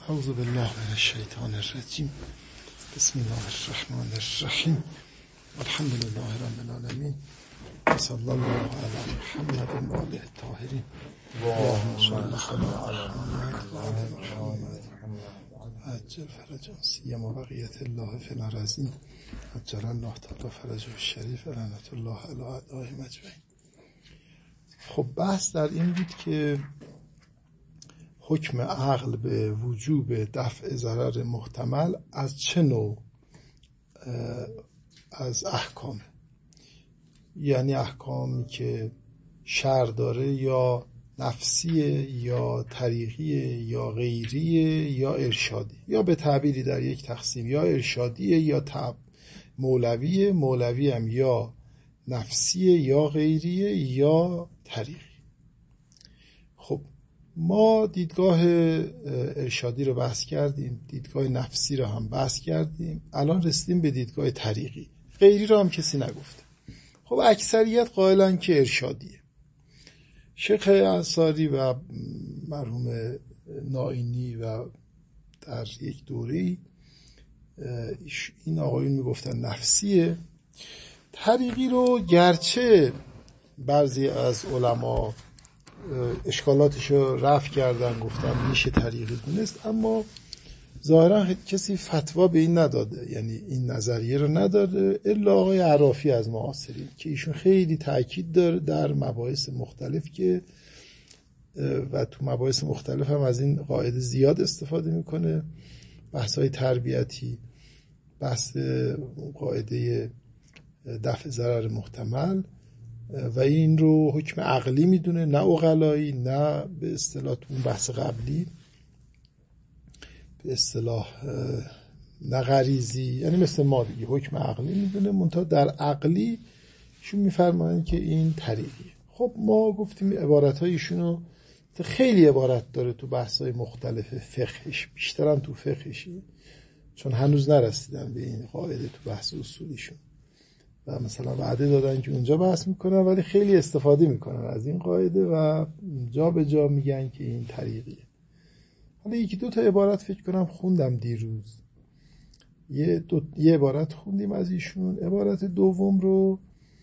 اعوذ بالله من الشیطان الرجیم. بسم الله الرحمن الرحیم. الحمد لله رب العالمین و صلی الله علی محمد و آله الطاهرین. اللهم صل علی محمد و آل محمد عجل فرجهم سیما بقیت الله فی الارضین عجل الله تعالی فرجه الشریف لعنت الله علی اعدائهم اجمعین. خب بحث در این بود که حکم عقل به وجوب دفع ضرر محتمل از چه نوع از احکام، یعنی احکامی که شرع داره یا نفسیه یا طریقیه یا غیریه یا ارشادی، یا به تعبیری در یک تقسیم یا ارشادیه یا مولویه، مولوی هم یا نفسیه یا غیریه یا طریقی. خب ما دیدگاه ارشادی رو بحث کردیم، دیدگاه نفسی رو هم بحث کردیم، الان رسیدیم به دیدگاه طریقی. غیری رو هم کسی نگفته. خب اکثریت قائلن که ارشادیه. شیخ انصاری و مرحوم نائینی و در یک دوره‌ای این آقایون میگفتن نفسیه. طریقی رو گرچه بعضی از علما اشکالاتش رو رفع کردن، گفتن میشه طریقی دونست، اما ظاهرا کسی فتوا به این نداده، یعنی این نظریه رو نداده الا آقای عرافی از معاصرین که ایشون خیلی تاکید داره در مباحث مختلف که و تو مباحث مختلف هم از این قاعده زیاد استفاده میکنه. بحث‌های تربیتی، بحث قاعده دفع ضرر محتمل و این رو حکم عقلی میدونه، نه عقلایی، نه به اصطلاح اون بحث قبلی به اصطلاح نه غریزی، یعنی مثل ما دیگه حکم عقلی میدونه، منتها در عقلی شون میفرمایند که این طریقیه. خب ما گفتیم عبارت‌هایشون رو خیلی عبارت داره تو بحث‌های مختلف فقهش، بیشترم تو فقهشی، چون هنوز نرسیدن به این قاعده تو بحث اصولیشون و مثلا وعده دادن که اونجا بحث میکنن ولی خیلی استفاده میکنن از این قاعده و جا به جا میگن که این طریقیه. حالا یکی دو تا عبارت فکر کنم خوندم دیروز، یه عبارت خوندیم از ایشون. عبارت دوم رو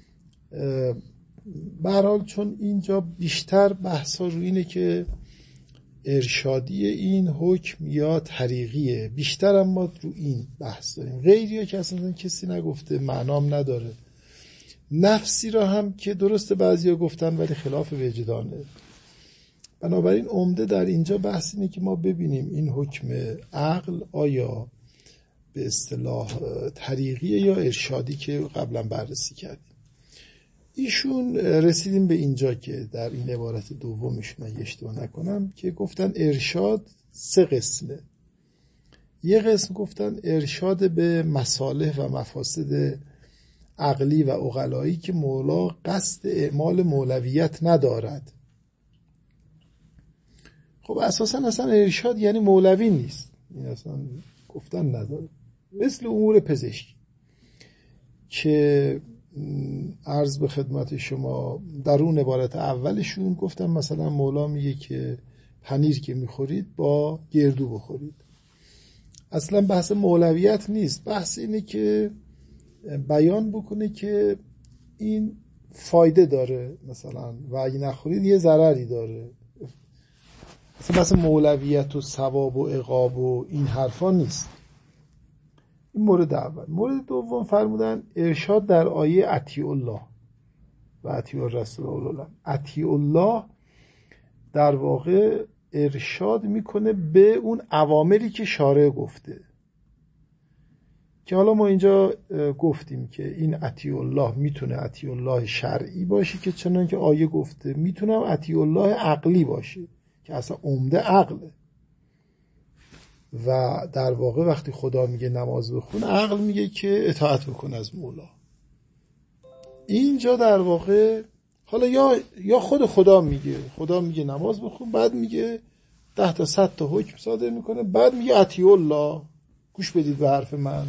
به هر حال چون اینجا بیشتر بحثا رو اینه که ارشادی این حکم یا طریقیه، بیشتر هم ما رو این بحث داریم. غیریه که اصلا کسی نگفته، معنام نداره. نفسی را هم که درسته بعضیا گفتن ولی خلاف وجدانه. بنابراین عمده در اینجا بحث اینه که ما ببینیم این حکم عقل آیا به اصطلاح طریقیه یا ارشادی که قبلا بررسی کردیم. ایشون رسیدیم به اینجا که در این عبارت دومشون اگه اشتباه نکنم که گفتن ارشاد سه قسمه. یه قسم گفتن ارشاد به مصالح و مفاسد عقلی و عقلایی که مولا قصد اعمال مولویت ندارد. خب اساسا اصلا ارشاد یعنی مولوی نیست، این اصلا گفتن نداره. مثل امور پزشکی که عرض به خدمت شما در اون عبارت اولشون گفتم مثلا مولا میگه که پنیر که میخورید با گردو بخورید. اصلا بحث مولویت نیست، بحث اینه که بیان بکنه که این فایده داره مثلا و اگه نخورید یه ضرری داره. اصلا بحث مولویت و ثواب و عقاب و این حرفا نیست. این مورد اول. مورد دوم فرمودن ارشاد در آیه اطیع الله و اطیع الرسول و اولی الامر. اطیع الله در واقع ارشاد میکنه به اون اوامری که شارع گفته، که حالا ما اینجا گفتیم که این اطیع الله میتونه اطیع الله شرعی باشه که چنان که آیه گفته، میتونه اطیع الله عقلی باشه که اصلا عمده عقله و در واقع وقتی خدا میگه نماز بخون، عقل میگه که اطاعت بکن از مولا. اینجا در واقع حالا یا خود خدا میگه نماز بخون، بعد میگه 10 تا 100 تا حکم صادر میکنه، بعد میگه اطیع الله، گوش بدید به حرف من.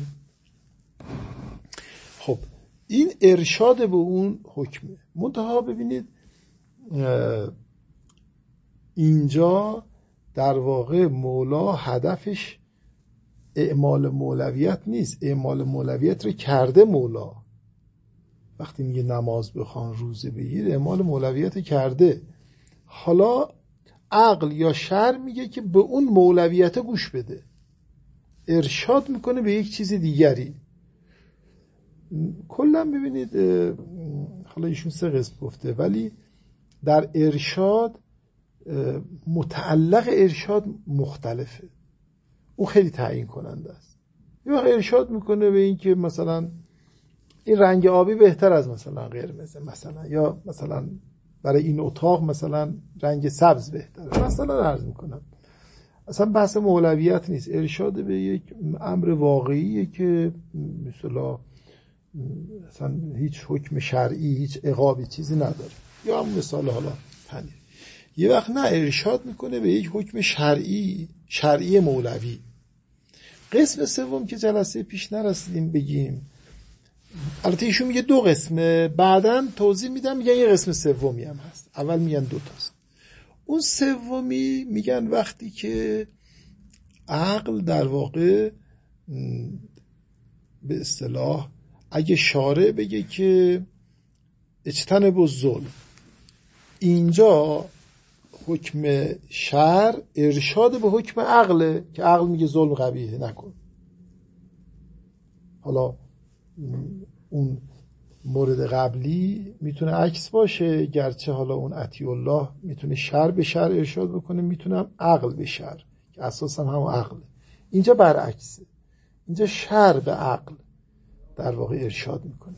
خب این ارشاد به اون حکمه. منتها ببینید اینجا در واقع مولا هدفش اعمال مولویت نیست، اعمال مولویت رو کرده مولا. وقتی میگه نماز بخوان روزه بگیر، اعمال مولویت کرده. حالا عقل یا شرع میگه که به اون مولویت گوش بده، ارشاد میکنه به یک چیز دیگری. کلا ببینید حالا ایشون 3 قسم گفته، ولی در ارشاد متعلق ارشاد مختلفه، اون خیلی تعیین کننده است. یه وقت ارشاد میکنه به این که مثلا این رنگ آبی بهتر از مثلا قرمز، مثلا، یا مثلا برای این اتاق مثلا رنگ سبز بهتره، مثلا عرض میکنم. اصلا بحث مولویت نیست، ارشاد به یک امر واقعیه که مثلا هیچ حکم شرعی، هیچ عقابی چیزی نداره. یا هم مثال حالا پنیر. یه وقت نه، ارشاد میکنه به یک حکم شرعی مولوی. قسم سوم که جلسه پیش نرسیدیم بگیم، البته ایشون میگه 2 قسمه، بعداً توضیح میدم میگن یه قسم سومی هم هست، اول میگن 2 تاست. اون سومی میگن وقتی که عقل در واقع به اصطلاح اگه شارع بگه که اجتنبوا الظلم، اینجا حکم شرع ارشاد به حکم عقله که عقل میگه ظلم قبیحه نکن. حالا اون مورد قبلی میتونه عکس باشه، گرچه حالا اون اطیع الله میتونه شرع به شرع ارشاد بکنه، میتونه عقل به شرع که اساسا هم عقله. اینجا برعکسه، اینجا شرع به عقل در واقع ارشاد میکنه.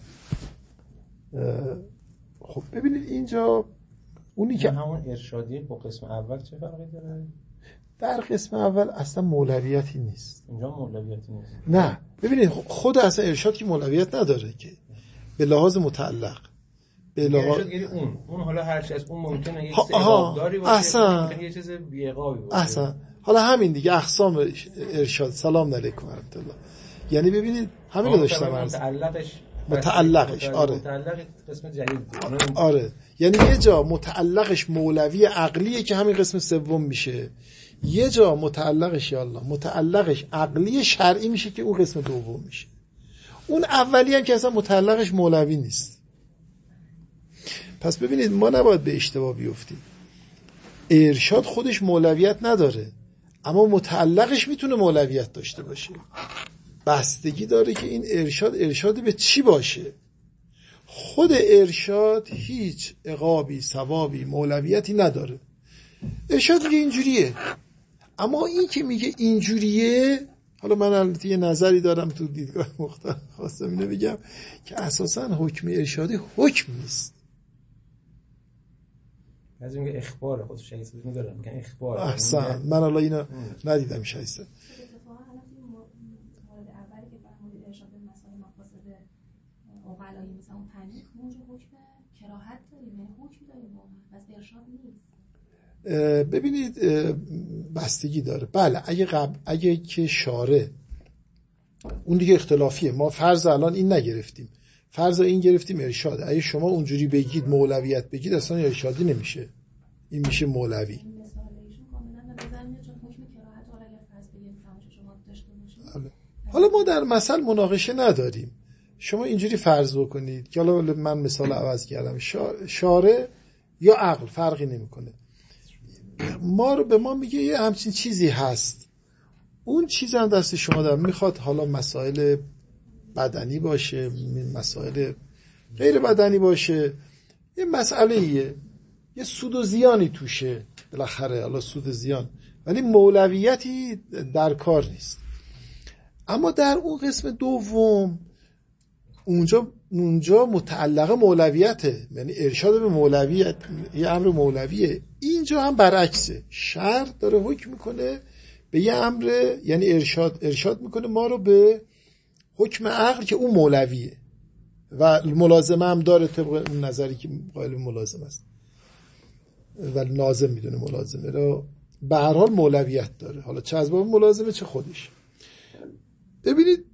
خب ببینید اینجا اونی که همون ارشادی با قسم اول چه فرقی داره؟ در قسم اول اصلا مولویتی نیست. اینجا مولویتی نیست. نه ببینید خود اصلا ارشاد که مولویت نداره که، به لحاظ متعلق به لحاظ اون حالا هر چیز اون ممکنه یک عقابداری باشه، اصلا یه چیز بی عقابی باشه. اصلا حالا همین دیگه اقسام ارشاد. سلام علیکم و رحمت الله. یعنی ببینید همین رو داشتم عرض متعلقش آره متعلق قسم جدید آره، یعنی یه جا متعلقش مولوی عقلیه که همین قسم سوم میشه، یه جا متعلقش یا الله متعلقش عقلی شرعی میشه که اون قسم دوم میشه. اون اولی هم که اصلا متعلقش مولوی نیست. پس ببینید ما نباید به اشتباه بیفتیم. ارشاد خودش مولویت نداره، اما متعلقش میتونه مولویت داشته باشه. بستگی داره که این ارشاد به چی باشه. خود ارشاد هیچ عقابی، ثوابی، مولویتی نداره. ارشاد میگه اینجوریه، اما این که میگه اینجوریه، حالا من البته یه نظری دارم تو دیدگاه مختلف، خواستم اینو بگم که اساساً حکم ارشادی حکم نیست. از این اخبار خودش شایسته می‌دارم که اخبار. احسن، من حالا اینو ندیدم شایسته. اوغلایی مثلا اون تنیخ اونجا حکم کراهت داریم، یعنی حکم داریم واقعا، بس ارشاد نیست. ببینید بستگی داره. بله اگه که شارع، اون دیگه اختلافیه، ما فرض الان این نگرفتیم، فرض این گرفتیم ارشاده. اگه شما اونجوری بگید مولویت بگید اصلا ارشادی نمیشه، این میشه مولوی. حالا ما در مثل مناقشه نداریم، شما اینجوری فرض بکنید که حالا من مثال عوض کردم، شارع یا عقل فرقی نمیکنه، به ما میگه یه همچین چیزی هست، اون چیز هم دست شما دارم، میخواد حالا مسائل بدنی باشه، مسائل غیر بدنی باشه، یه مسئله یه سود و زیانی توشه بالاخره، حالا سود و زیان، ولی مولویتی در کار نیست. اما در اون قسم دوم اونجا متعلق مولویته، یعنی ارشاد به مولویت، یه امر مولویه. اینجا هم برعکسه، شرع داره حکم میکنه به یه امر، یعنی ارشاد میکنه ما رو به حکم عقل که اون مولویه و ملازمه هم داره طبق اون نظری که قائل ملازمه است و ناظم میدونه ملازمه رو، به هر حال مولویت داره، حالا چه از باب ملازمه چه خودش. ببینید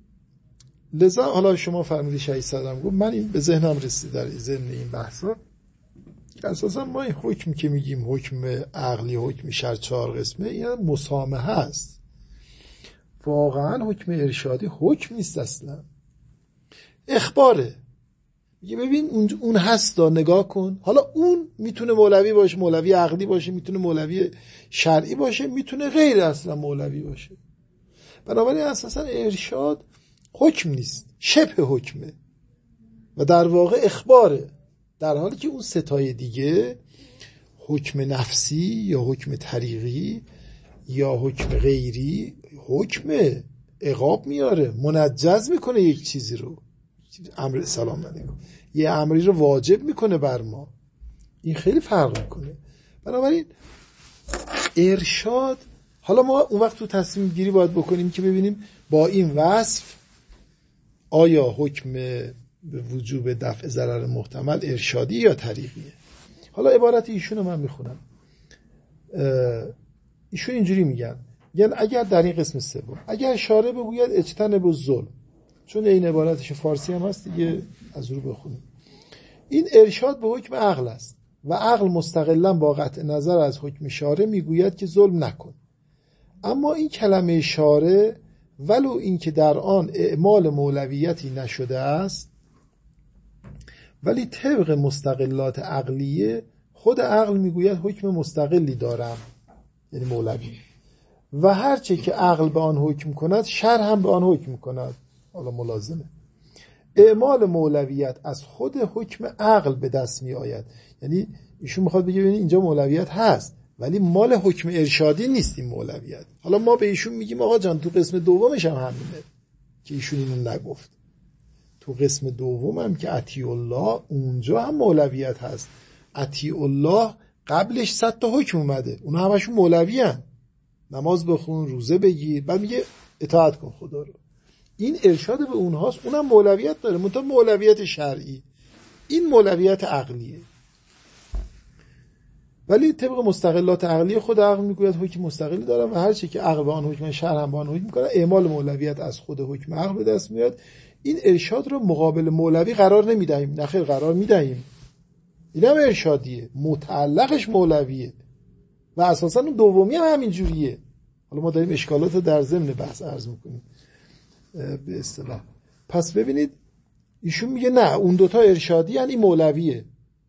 لذا حالا شما فرمودی شهید صدرم گفت، من این به ذهنم رسید در ضمن این بحثا اساسا ما این حکم که میگیم حکم عقلی، حکم شرع 4 قسمه، این مسامحه است. واقعا حکم ارشادی حکم نیست، اصلا اخباره. میگه ببین اون هستا، نگاه کن. حالا اون میتونه مولوی باشه، مولوی عقلی باشه، میتونه مولوی شرعی باشه، میتونه غیر اصلا مولوی باشه. بنابراین اساسا ارشاد حکم نیست، شبه حکمه و در واقع اخباره، در حالی که اون ستای دیگه حکم نفسی یا حکم طریقی یا حکم غیری حکم عقاب میاره، منجز میکنه یک چیزی رو، امر سلام علیکم، یه امری رو واجب میکنه بر ما. این خیلی فرق میکنه. بنابراین ارشاد، حالا ما اون وقت تو تصمیم گیری باید بکنیم که ببینیم با این وصف آیا حکم به وجوب دفع ضرر محتمل ارشادی یا طریقیه. حالا عبارت ایشون رو من میخونم. ایشون اینجوری میگن اگر در این قسم سوم اگر شارع بگوید اجتنبوا الظلم، چون این عبارتش فارسی هم هست دیگه از رو بخونیم، این ارشاد به حکم عقل است و عقل مستقلا با قطع نظر از حکم شارع میگوید که ظلم نکن. اما این کلمه شارع ولو این که در آن اعمال مولویتی نشده است، ولی طبق مستقلات عقلیه خود عقل میگوید حکم مستقلی دارم، یعنی مولوی، و هرچه که عقل به آن حکم کند شرع هم به آن حکم کند. حالا ملازمه اعمال مولویت از خود حکم عقل به دست می آید. یعنی ایشون میخواد بگه ببینید اینجا مولویت هست ولی مال حکم ارشادی نیست این مولویت. حالا ما به ایشون میگیم آقا جان تو قسم دومش هم همینه که ایشون اینو نگفت. تو قسم دوم هم که اطیع الله اونجا هم مولویت هست. اطیع الله قبلش 100 تا حکم اومده، اونا همشون مولوی هن. نماز بخون، روزه بگیر، بعد میگه اطاعت کن خدا رو. این ارشاد به اونهاست، اونم مولویت داره، منتها مولویت شرعی، این مولویت عقلیه. ولی طبق مستقلات عقلی خود عقل میگوید حکم مستقلی دارم و هر چی که عقل به آن حکم شرع هم به آن حکم میکنه، اعمال مولویت از خود حکم عقل به دست میاد. این ارشاد رو مقابل مولوی قرار نمیدهیم، نخیر قرار میدهیم. اینم ارشادیه، متعلقش مولویه و اساسا اون دومی هم همین جوریه. حالا ما داریم اشکالات در ضمن بحث عرض میکنیم به اصطلاح. پس ببینید ایشون میگه نه اون دوتا ارشادی هن، این مولویه.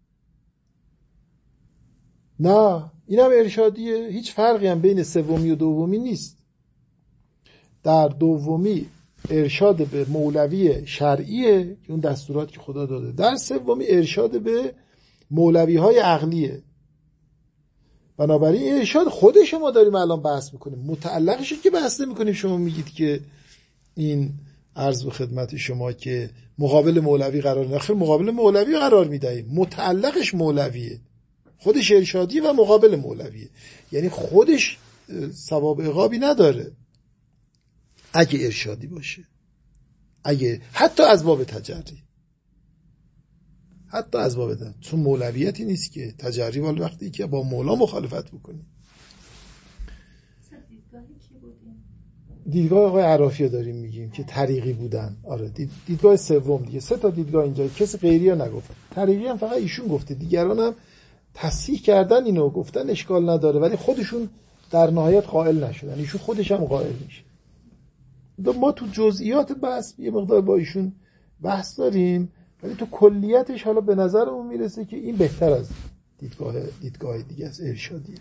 نه اینم ارشادیه، هیچ فرقی هم بین سومی و دومی نیست. در دومی ارشاد به مولوی شرعیه که اون دستورات که خدا داده، در سومی ارشاد به مولوی های عقلیه. بنابراین ارشاد خود شما داریم الان بحث میکنیم، متعلقش که بحث نمیکنیم. شما میگید که این عرض به خدمت شما که مقابل مولوی قرار نخیر، مقابل مولوی قرار میدهیم، متعلقش مولویه، خودش ارشادیه و مقابل مولویه، یعنی خودش ثواب عقابی نداره اگه ارشادی باشه، اگه حتی از باب تجری، حتی از باب تجری، چون مولویتی نیست که تجری وال وقتی که با مولا مخالفت بکنی. دیدگاه آقای عرافی داریم میگیم که طریقی بودن. آره دیدگاه سوم دیگه، 3 تا دیدگاه اینجا، کسی غیری ها نگفت. طریقی هم فقط ایشون گفته، دیگران هم تصحیح کردن اینو، گفتن اشکال نداره ولی خودشون در نهایت قائل نشدن، ایشون خودش هم قائل میشه. ما تو جزئیات بحث یه مقدار با ایشون بحث داریم ولی تو کلیتش حالا به نظرمون میرسه که این بهتر از دیدگاه دیگه از ارشادیه.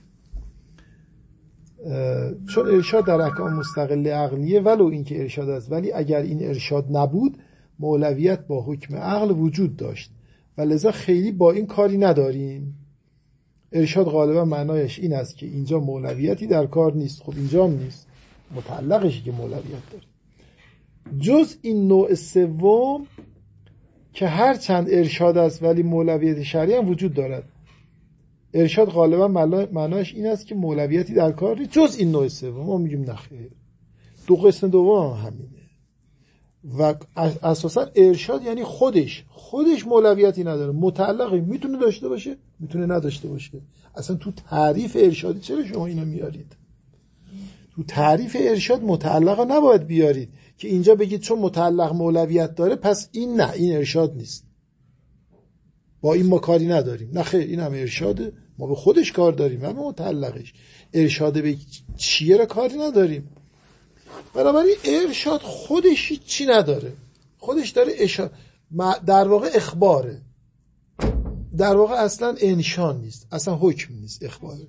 چون ارشاد در احکام مستقل عقلیه ولو این که ارشاد است، ولی اگر این ارشاد نبود مولویت با حکم عقل وجود داشت و لذا خیلی با این کاری نداریم. ارشاد غالبا معنایش این است که اینجا مولویتی در کار نیست. خب اینجا هم نیست، متعلقشی که مولویت داره. جز این نوع سوم که هر چند ارشاد است ولی مولویت شرعی هم وجود دارد. ارشاد غالبا معناش این است که مولویتی در کار نیست جز این نوع سوم. ما میگیم نخیر، دو قسم دوم هم همینه و اساسا ارشاد یعنی خودش مولویتی نداره، متعلقی، میتونه داشته باشه میتونه نداشته باشه. اصلا تو تعریف ارشادی چرا شما اینو میارید؟ تو تعریف ارشاد متعلقا نباید بیارید که اینجا بگید چون متعلق مولویت داره پس این نه، این ارشاد نیست. با این ما کاری نداریم. نه خیر، این هم ارشاده، ما به خودش کار داریم، همه متعلقش. ارشاد به چیه را کاری نداریم. بنابراین ارشاد خودش چی نداره، خودش داره در واقع اخباره، در واقع اصلا انشان نیست، اصلا حکم نیست، اخباره.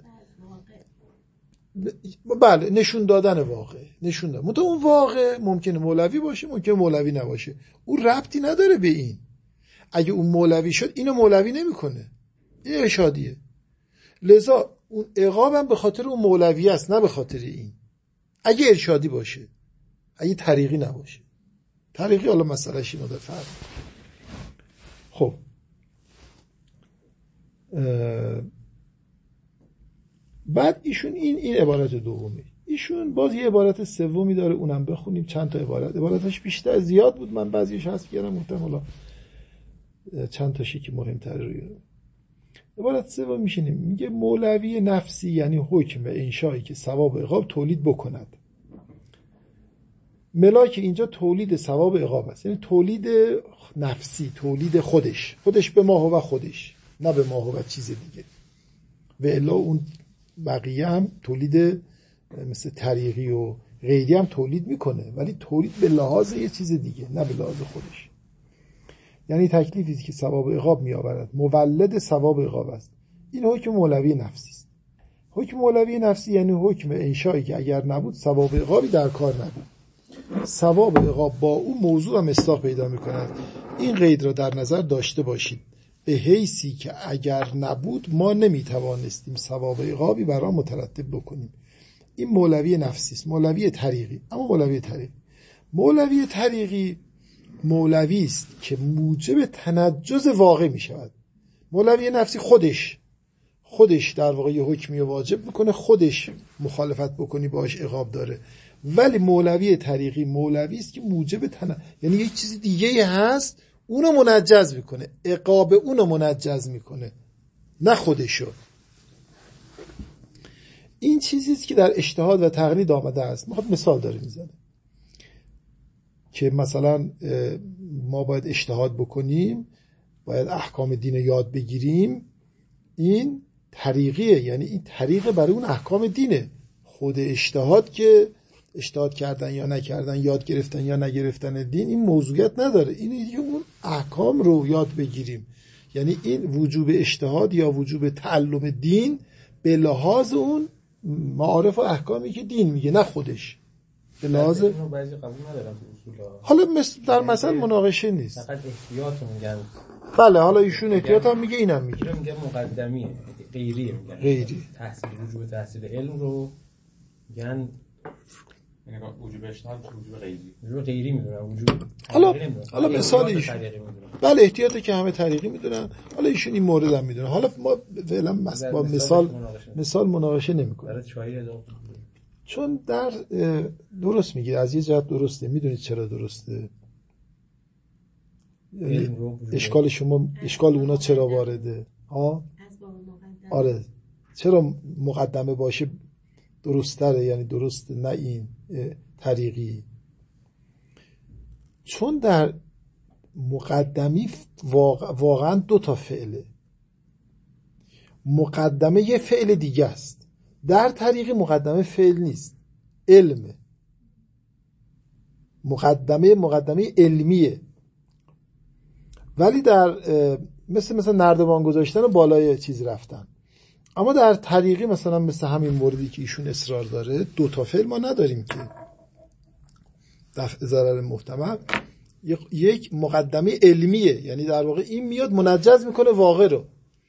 بله، نشون دادن واقع، نشون دادن. منتها اون واقع ممکنه مولوی باشه، ممکنه مولوی نباشه، اون ربطی نداره به این. اگه اون مولوی شد اینو مولوی نمیکنه، این ارشادیه. لذا اون عقابم به خاطر اون مولوی است، نه به خاطر این. اگه ارشادی باشه، اگه طریقی نباشه. طریقی حالا مسئله شی مدار فرق. خب بعد ایشون این عبارت دومی، ایشون باز یه عبارت سومی داره، اونم بخونیم. چند تا عبارتش بیشتر زیاد بود، من بعضیش حذف کردم، گفتم حالا چند تاشی که مهمتره روی عبارت سوم میشینیم. میگه مولوی نفسی یعنی حکم و انشایی که ثواب عقاب تولید بکند. ملاک اینجا تولید ثواب عقاب است، یعنی تولید نفسی، تولید خودش به ما هو خودش، نه به ما هو چیز دیگه. و الا اون بقیه هم تولید مثل طریقی و غیری هم تولید میکنه، ولی تولید به لحاظ یه چیز دیگه، نه به لحاظ خودش. یعنی تکلیفی که ثواب عقاب میآورد مولد ثواب عقاب است. این حکم مولوی نفسی است. حکم مولوی نفسی یعنی حکم انشایی که اگر نبود ثواب عقابی در کار نبود. ثواب عقاب با او موضوع و مصداق پیدا میکند. این قید را در نظر داشته باشید، به حیثی که اگر نبود ما نمیتوانستیم ثواب عقابی بر آن مترتب بکنیم. این مولوی نفسی است. مولوی طریقی، اما مولوی طریقی مولوی است که موجب تنجز واقع می شود. مولوی نفسی خودش در واقع یه حکمی واجب میکنه، خودش مخالفت بکنی باش عقاب داره. ولی مولوی طریقی مولوی است که موجب یعنی یک چیز دیگه هست اونو منجز میکنه، عقاب اونو منجز میکنه، نه خودشو. این چیزی است که در اجتهاد و تقلید آمده است. مثال داره میزنه که مثلا ما باید اجتهاد بکنیم، باید احکام دین یاد بگیریم. این طریقیه، یعنی این طریق برای اون احکام دینه. خود اجتهاد که اجتهاد کردن یا نکردن، یاد گرفتن یا نگرفتن دین، این موضوعیت نداره. اینه دیگه اون احکام رو یاد بگیریم. یعنی این وجوب اجتهاد یا وجوب تعلم دین به لحاظ اون معارف و احکامی که دین میگه، نه خودش. به لحاظ بعضی قبول ندارن اصولا. حالا در مثلا مناقشه نیست، فقط احتیاط میگن. بله، حالا ایشون احتیاط هم میگه، اینم میگه. میگه مقدمیه، غیریه میگن. غیری تحصیل، وجوب تحصیل علم رو میگن، یعنی وجوب اجتهاد، وجوب غیری میدونن، وجوب. حالا مثال ایشون، بله احتیاطی که همه طریقی میدونن، حالا ایشون این مورد هم میدونن. حالا ما فعلا با مثال مناقشه نمیکنیم. برای چای اضافه، چون در درست میگه، از یه جهت درسته. میدونید چرا درسته؟ اشکال شما، اشکال اونا چرا وارده؟ آره، چرا مقدمه باشه درستره، یعنی درست، نه این طریقی. چون در مقدمی واقعا دو تا فعله. مقدمه یه فعل دیگه است. در طریقی مقدمه فعل نیست، علمه. مقدمه علمیه. ولی در مثل نردبان گذاشتن و بالای چیز رفتن. اما در طریقی مثلا مثل همین موردی که ایشون اصرار داره، دو تا فعل ما نداریم که دفع ضرر محتمل. یک مقدمه علمیه، یعنی در واقع این میاد منجز میکنه واقع رو.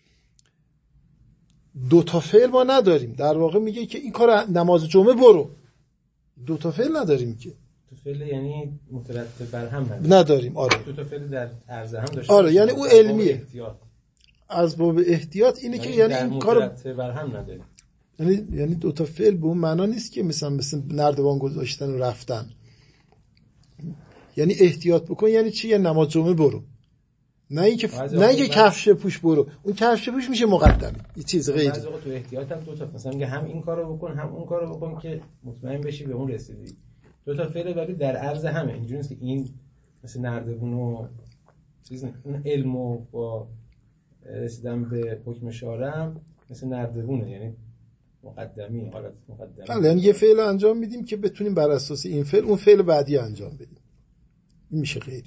دو تا فعل ما نداریم، در واقع میگه که این کار نماز جمعه برو. دو تا فعل نداریم که. دو فعل یعنی مترتب بر هم نداریم. آره، دو تا فعل در عرض هم داشته. آره، یعنی اون علمیه. از باب احتیاط اینه که یعنی این کار مترتب بر هم نداریم. یعنی دو تا فعل به اون معنا نیست که مثلا نردبان گذاشتن و رفتن. یعنی احتیاط بکن یعنی چی؟ یعنی نماز جمعه برو. نه اینکه کفش پوش برو. اون کفش پوش میشه مقدم، یه چیز غیری. بعضی وقت تو احتیاط هم دو تا، مثلا میگه هم این کارو بکن هم اون کارو بکن که مطمئن بشی به اون رسیدی. دو تا فعل ولی در عرض همه. اینجوری نیست که این مثل نردبون و چیز، اون علمو با رسیدن به حکم شارع مثل نردبونه، یعنی مقدمی، حالت مقدمی. بله، یعنی یه فعل انجام میدیم که بتونیم بر اساس این فعل اون فعل بعدی انجام بدیم. این میشه غیری.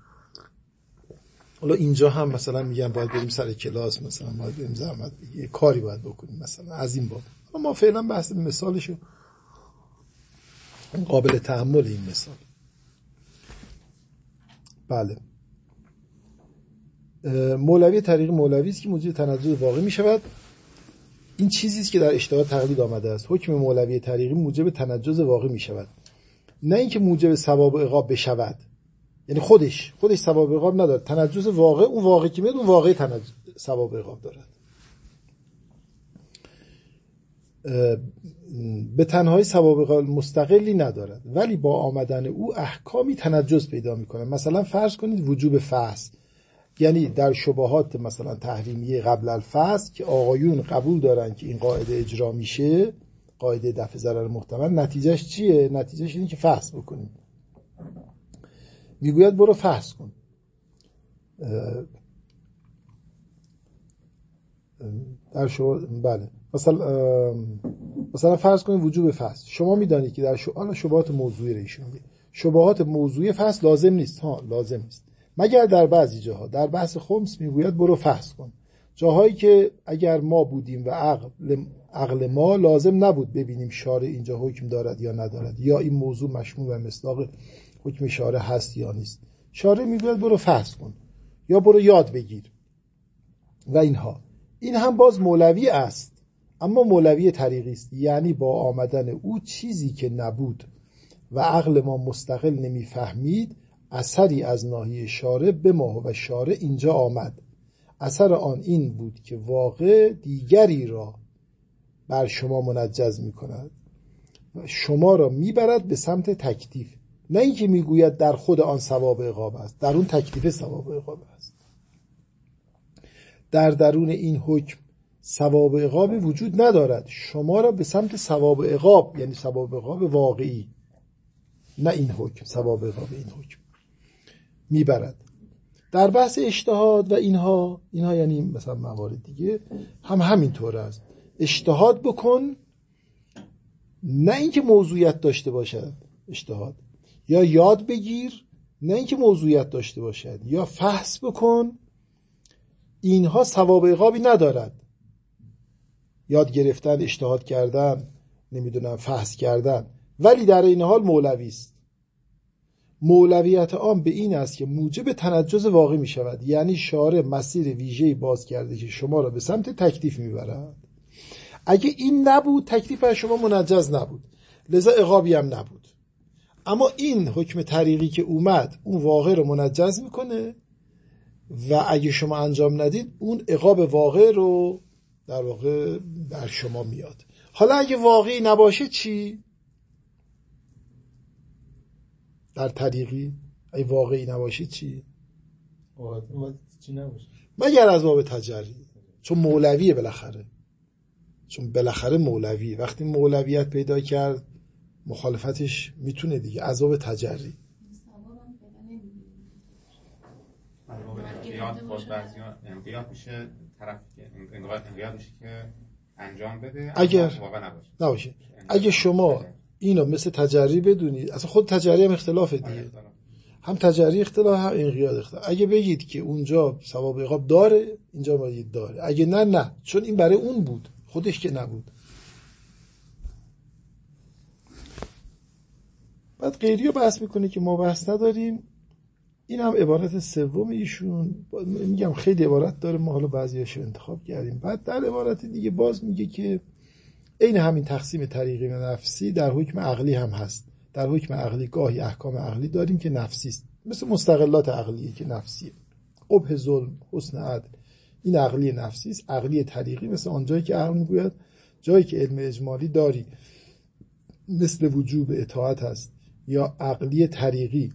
حالا اینجا هم مثلا میگن باید بریم سر کلاس، مثلا باید بریم زحمت بگیریم، کاری باید بکنیم، مثلا از این باب. ما فعلا بحث مثالشو قابل تحمل این مثال. بله، مولوی طریق مولوی است که موجب تنزل واقع می شود. این چیزی است که در اشتهاد تقلید آمده است. حکم مولوی طریقی موجب تنجز واقع می شود، نه اینکه موجب ثواب و عقاب بشود. یعنی خودش ثواب و عقاب نداره. تنجز واقع، اون واقع که میاد اون واقع ثواب و عقاب دارد. به تنهایی ثواب و عقاب مستقلی ندارد، ولی با آمدن او احکامی تنجز پیدا میکنه. مثلا فرض کنید وجوب فحص، یعنی در شبهات مثلا تحریمیه قبل الفحص که آقایون قبول دارن که این قاعده اجرا میشه، قاعده دفع ضرر محتمل، نتیجهش چیه؟ نتیجهش اینه که فحص بکنیم. میگوید برو فحص کن. در بله، مثلا فرض کنید وجوب فحص. شما میدانید که در شبهات موضوعی ایشون میگه شبهات موضوعی فحص لازم نیست، لازم نیست، مگر در بعضی جاها. در بحث خمس میگوید برو فحص کن، جاهایی که اگر ما بودیم و عقل ما لازم نبود ببینیم شارع اینجا حکم دارد یا ندارد، یا این موضوع مشمول و مصداق حکم شارع هست یا نیست. شارع میگوید برو فحص کن یا برو یاد بگیر و اینها. این هم باز مولوی است، اما مولوی طریقی است، یعنی با آمدن او چیزی که نبود و عقل ما مستقل نمیفهمید، اثری از ناحیه شارع به ما و شارع اینجا آمد. اثر آن این بود که واقع دیگری را بر شما منجز می کند، شما را می برد به سمت تکلیف، نه اینکه می گوید در خود آن ثواب عقاب است، در اون تکلیف ثواب عقاب است. در درون این حکم ثواب عقاب وجود ندارد، شما را به سمت ثواب عقاب، یعنی ثواب عقاب واقعی، نه این حکم، ثواب عقاب این حکم میبرد. در بحث اجتهاد و اینها یعنی مثلا موارد دیگه هم همینطور است. اجتهاد بکن، نه اینکه موضوعیت داشته باشد اجتهاد، یا یاد بگیر، نه اینکه موضوعیت داشته باشد، یا فحص بکن، اینها ثواب عقابی ندارد. یاد گرفتن، اجتهاد کردن، نمیدونم فحص کردن، ولی در این حال مولوی است. مولویت آن به این است که موجب تنجز واقع می شود، یعنی شارع مسیر ویژه‌ای باز کرده که شما را به سمت تکلیف می برد. اگه این نبود تکلیف از شما منجز نبود، لذا عقابی هم نبود. اما این حکم طریقی که اومد اون واقع رو منجز میکنه و اگه شما انجام ندید اون عقاب واقع رو در واقع بر شما میاد. حالا اگه واقعی نباشه چی؟ در طریقی اگه واقعی نباشه چی؟ چی نباشه؟ مگر از باب تجری، چون مولویه بالاخره، چون بالاخره مولوی وقتی مولویت پیدا کرد مخالفتش میتونه دیگه از باب تجری. انقیاد میشه طرف که انقیاد میشه که انجام بده اگر نباشه. اگه شما اینو مثل تجری بدونید، اصلا خود تجری هم اختلافه دیگه، هم تجری اختلاف هم انقیاد اختلاف. اگه بگید که اونجا ثواب عقاب داره اینجا باید داره، اگه نه چون این برای اون بود خودش که نبود. بعد غیریو بحث میکنه که ما بحث نداریم. این هم عبارت سوم ایشون، میگم خیلی عبارت داره، ما حالا بعضیاشو انتخاب کردیم. بعد در عبارت دیگه باز میگه که این همین تقسیم طریقی و نفسی در حکم عقلی هم هست. در حکم عقلی گاهی احکام عقلی داریم که نفسی است، مثل مستقلات عقلیه که نفسیه، قبح ظلم، حسن عدل، این عقلی نفسی است. عقلی طریقی مثل آن جایی که عقل میگوید جایی که علم اجمالی داری مثل وجوب اطاعت هست، یا عقلی طریقی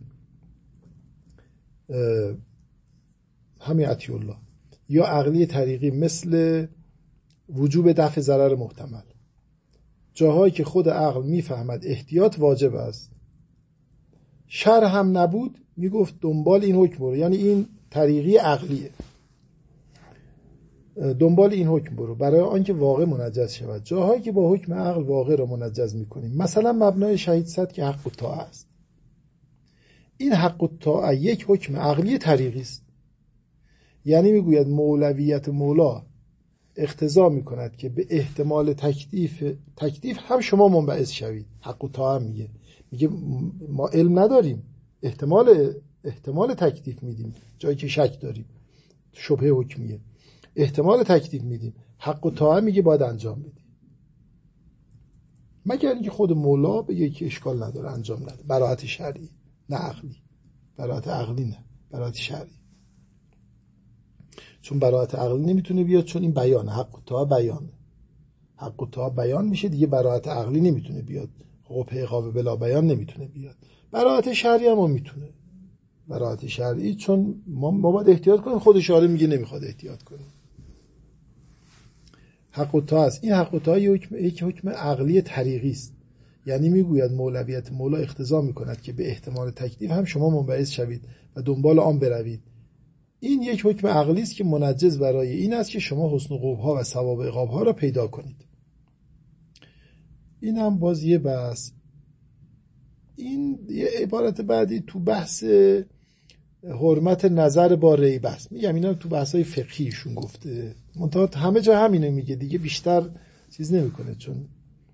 همین اطیع الله، یا عقلی طریقی مثل وجوب دفع ضرر محتمل، جاهایی که خود عقل میفهمد احتیاط واجب است، شرع هم نبود میگفت دنبال این حکم برو، یعنی این طریقی عقلیه. دنبال این حکم برو برای آنکه واقع منجز شود. جاهایی که با حکم عقل واقع را منجز میکنیم، مثلا مبنای شهید صد که حق الطاعه است. این حق الطاعه یک حکم عقلی طریقی است، یعنی میگوید مولویت مولا اقتضا میکند که به احتمال تکلیف هم شما منبعث شوید. حق الطاعه میگه ما علم نداریم، احتمال تکلیف میدیم جایی که شک داریم، شبهه حکمیه، احتمال تکلیف میدیم. حق الطاعه میگه باید انجام بدی، مگر اینکه خود مولا بگه که اشکال نداره انجام نده. براءت شرعی نه عقلی، براءت عقلی نه، براءت شرعی. چون براءت عقلی نمیتونه بیاد، چون این بیانه، حق الطاعه بیانه، حق الطاعه بیان میشه دیگه، براءت عقلی نمیتونه بیاد، قبح عقاب بلا بیان نمیتونه بیاد. براءت شرعی هم میتونه، براءت شرعی، چون ما باید احتیاط کنیم، خود شارع میگه نمیخواد احتیاط کنیم. حق الطاعه است. این حق الطاعه یک حکم عقلی طریقی است، یعنی میگوید مولویت مولا اقتضا میکند که به احتمال تکلیف هم شما منبعث شوید و دنبال آن بروید. این یک حکم عقلی است که منجز برای این است که شما حسن قبح‌ها و ثواب عقاب‌ها را پیدا کنید. این هم باز یه بحث. این یه عبارت بعدی تو بحث حرمت نظر با ریب است. میگم اینا تو بحث‌های فقهیشون گفته، منتها همه جا همینه میگه دیگه، بیشتر چیز نمیکنه، چون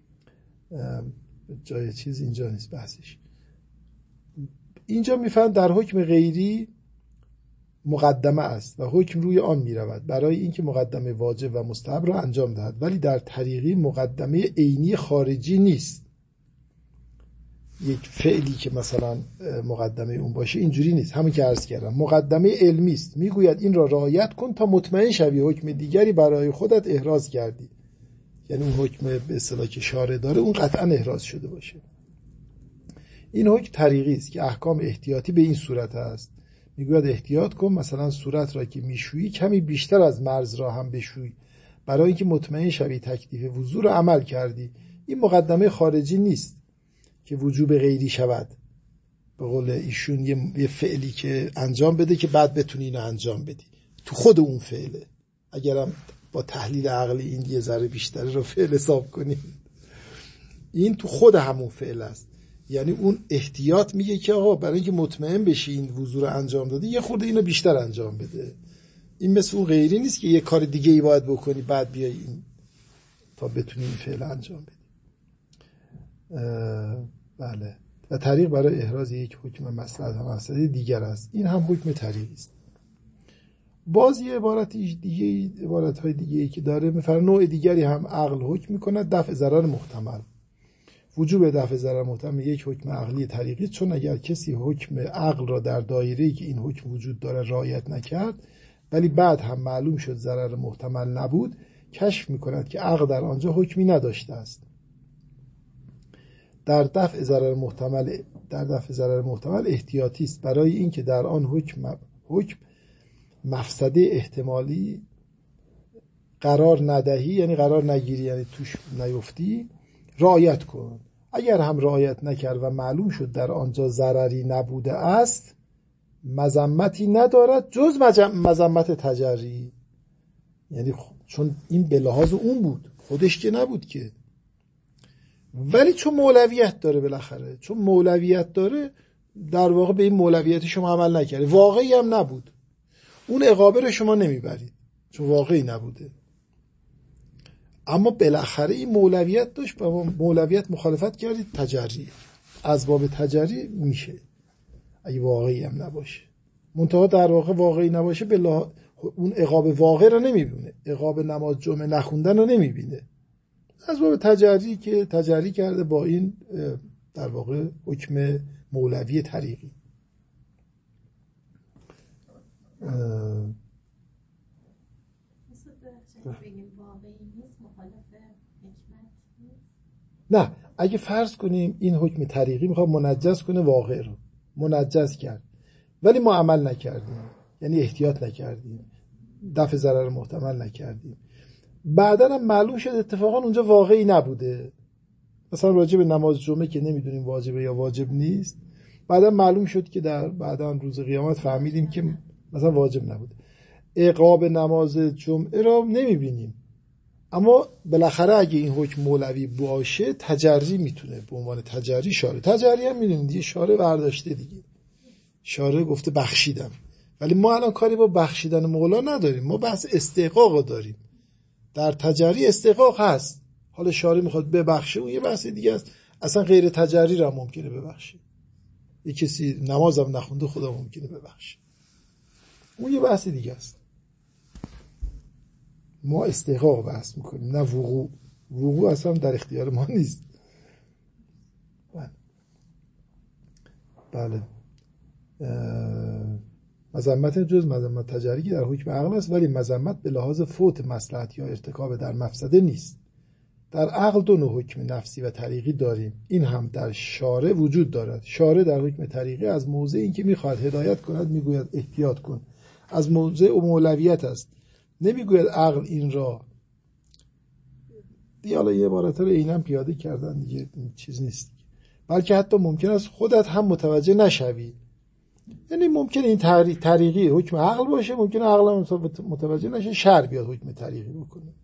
جای چیز اینجا نیست بحثش. اینجا میفهمن در حکم غیری مقدمه است و حکم روی آن میرود برای اینکه مقدمه واجب و مستحب را انجام دهد، ولی در طریقی مقدمه عینی خارجی نیست. یک فعلی که مثلا مقدمه اون باشه اینجوری نیست، همون که عرض کردم مقدمه علمی است. میگوید این را رعایت کن تا مطمئن شوی حکم دیگری برای خودت احراز کردی، یعنی اون حکم به اصطلاح که شارع داره اون قطعا احراز شده باشه. این حکم طریقی است که احکام احتیاطی به این صورت است. میگوید احتیاط کن، مثلا صورت را که میشویی کمی بیشتر از مرز را هم بشوی برای اینکه مطمئن شوی تکلیف وضو را عمل کردی. این مقدمه خارجی نیست که وجوب غیری شود، به قول ایشون یه فعلی که انجام بده که بعد بتونی اینو انجام بدی، تو خود اون فعله. اگرم با تحلیل عقلی این یه ذره بیشتره رو فعل حساب کنیم، این تو خود همون فعل است. یعنی اون احتیاط میگه که آقا برای اینکه مطمئن بشی این وضو رو انجام دادی یه خورده اینو بیشتر انجام بده. این مثل اون غیری نیست که یه کار دیگه ای باید بکنی بعد بیای این تا بتونی این فعل انجام بدی. بله. و طریق برای احراز یک حکم مصلحت و مفسده دیگر است. این هم حکم طریقی است. باز یه عبارت‌های دیگه‌ای که داره، مثلا نوع دیگری هم عقل حکم می‌کند دفع ضرر محتمل. وجوب دفع ضرر محتمل یک حکم عقلی طریقی، چون اگر کسی حکم عقل را در دایره‌ای که این حکم وجود داره رعایت نکرد ولی بعد هم معلوم شد ضرر محتمل نبود، کشف می‌کند که عقل در آنجا حکمی نداشته است. در دفع ضرر محتمل احتیاطی است برای اینکه در آن حکم مفسده احتمالی قرار ندهی، یعنی قرار نگیری، یعنی توش نیفتی، رعایت کن. اگر هم رعایت نکرد و معلوم شد در آنجا ضرری نبوده است، مذمتی ندارد جز مذمت تجری، یعنی چون این به لحاظ اون بود، خودش که نبود که، ولی چون مولویت داره، بالاخره چون مولویت داره در واقع به این مولویت شما عمل نکرده، واقعی هم نبود، اون عقابه رو شما نمیبرید چون واقعی نبوده، اما بالاخره این مولویت داشت، با مولویت مخالفت کردید، تجری، از باب تجری میشه اگه واقعی هم نباشه. منتها در واقع واقعی نباشه اون عقاب واقع رو نمیبینه، عقاب نماز جمعه نخوندن رو نمیبینه، از باب تجری که تجری کرده با این در واقع حکم مولوی طریقی. نه، اگه فرض کنیم این حکم طریقی میخواد منجز کنه واقع رو، منجز کرد ولی ما عمل نکردیم، یعنی احتیاط نکردیم، دفع ضرر محتمل نکردیم، بعداً هم معلوم شد اتفاقا اونجا واقعی نبوده، مثلا راجع به نماز جمعه که نمیدونیم واجبه یا واجب نیست، بعدا معلوم شد که بعدا روز قیامت فهمیدیم که مثلا واجب نبوده. عقاب نماز جمعه را نمیبینیم، اما بالاخره اگه این حکم مولوی باشه تجری میتونه به عنوان تجری شارع، تجری هم میدونید دیگه شارع برداشته دیگه، شارع گفته بخشیدم، ولی ما الان کاری با بخشیدن مولا نداریم، ما بحث استحقاق داریم. در تجری استحقاق هست، حالا شارع میخواد ببخشه اون یه بحث دیگه است. اصلا غیر تجری را ممکنه ببخشه، یه کسی نمازم نخونده خدا ممکنه ببخشه، اون یه بحث دیگه است. ما استحقاق بحث میکنیم، نه وقوع. وقوع اصلا در اختیار ما نیست. بله. مذمت جز مذمت تجری در حکم عقل است، ولی مذمت به لحاظ فوت مصلحت یا ارتکاب در مفسده نیست. در عقل دو نوع حکم نفسی و طریقی داریم، این هم در شارع وجود دارد. شارع در حکم طریقی از موضع این که میخواهد هدایت کند میگوید احتیاط کن، از موضع مولویت است، نمیگوید عقل این را دیگه. حالا یه عبارت رو عیناً پیاده کردن دیگه، چیز نیست، بلکه حتی ممکن است خودت هم متوجه نشوی. یعنی ممکنه این طریقی حکم عقل باشه، ممکنه عقل هم متوجه نشه، شرع بیاد حکم طریقی بکنه،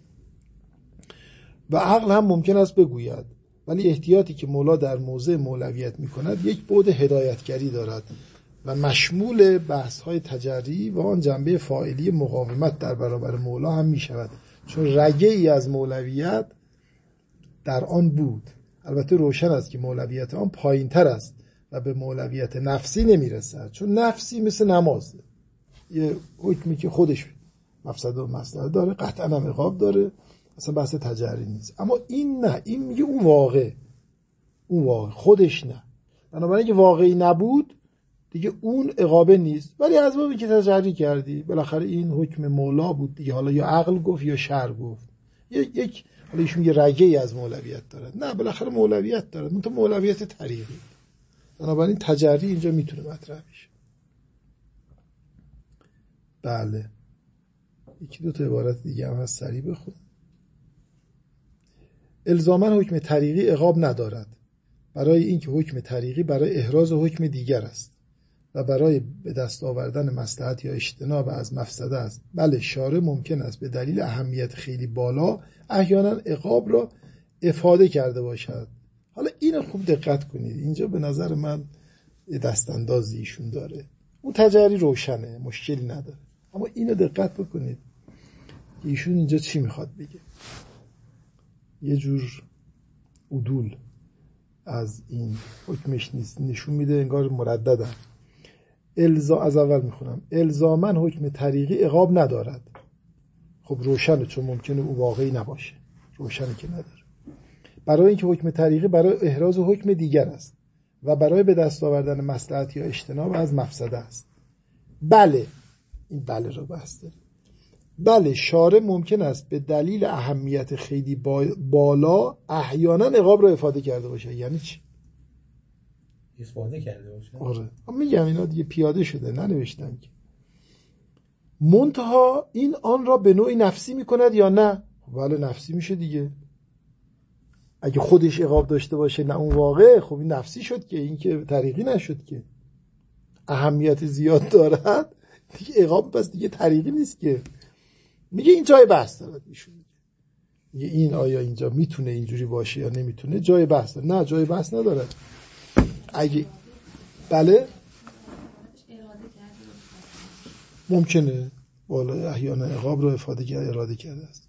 و عقل هم ممکن است بگوید. ولی احتیاطی که مولا در موضع مولویت میکند یک بعد هدایتگری دارد و مشمول بحث‌های تجری و آن جنبه فاعلی مقاومت در برابر مولا هم میشود، چون رگه ای از مولویت در آن بود. البته روشن است که مولویت آن پایین تر است و به مولویت نفسی نمیرسد، چون نفسی مثل نماز، یه حکمی که خودش مفسده و مصلحت داره، قطعا هم عقاب داره، اصلا بحث تجری نیست. اما این نه، این میگه اون واقع خودش نه، بنابراین که واقعی نبود دیگه اون عقابه نیست، ولی از بابی که تجری کردی بالاخره این حکم مولا بود دیگه، حالا یا عقل گفت یا شرع گفت، یک حالا ایشون میگه رگه ای از مولویت دارد، نه بالاخره مولویت دارد، منتها مولویت طریقی، بنابراین تجری اینجا میتونه مطرح بشه. بله، یکی دو تا عبارت دیگه هم هست، سریع بخون. الزاماً حکم طریقی عقاب ندارد، برای اینکه حکم طریقی برای احراز حکم دیگر است و برای به دست آوردن مصلحت یا اجتناب از مفسده است. بله، شارع ممکن است به دلیل اهمیت خیلی بالا احیانا عقاب را افاده کرده باشد. حالا اینو خوب دقت کنید، اینجا به نظر من دستاندازی ایشون داره، اون تجری روشنه، مشکلی نداره، اما اینو دقت بکنید ایشون اینجا چی میخواد بگه. یه جور عدول از این حکمش نیست، نشون میده انگار مرددن. از اول میخونم. الزاماً حکم طریقی عقاب ندارد. خب روشنه، چون ممکنه او واقعی نباشه، روشنه که نداره. برای اینکه حکم طریقی برای احراز حکم دیگر است و برای به دست آوردن مصلحت یا اجتناب از مفسده است. بله، این بله رو بحث داره. بله، شارع ممکن است به دلیل اهمیت خیلی بالا احیانا عقاب را افاده کرده باشه. یعنی چی؟ افاده کرده باشه؟ آره، میگم اینا دیگه پیاده شده، ننوشتن که. منتها این آن را به نوعی نفسی میکند یا نه؟ بله نفسی میشه دیگه. اگه خودش عقاب داشته باشه نه اون واقع، خب این نفسی شد که، این که طریقی نشد که. اهمیت زیاد دارد دیگه عقاب، پس دیگه طریقی نیست که. میگه این جای بحث دارد، میگه این آیا اینجا میتونه اینجوری باشه یا نمیتونه، جای بحث دارد. نه، جای بحث ندارد. اگه بله ممکنه والا احیانا عقاب رو افاده کرده، اراده کرده است.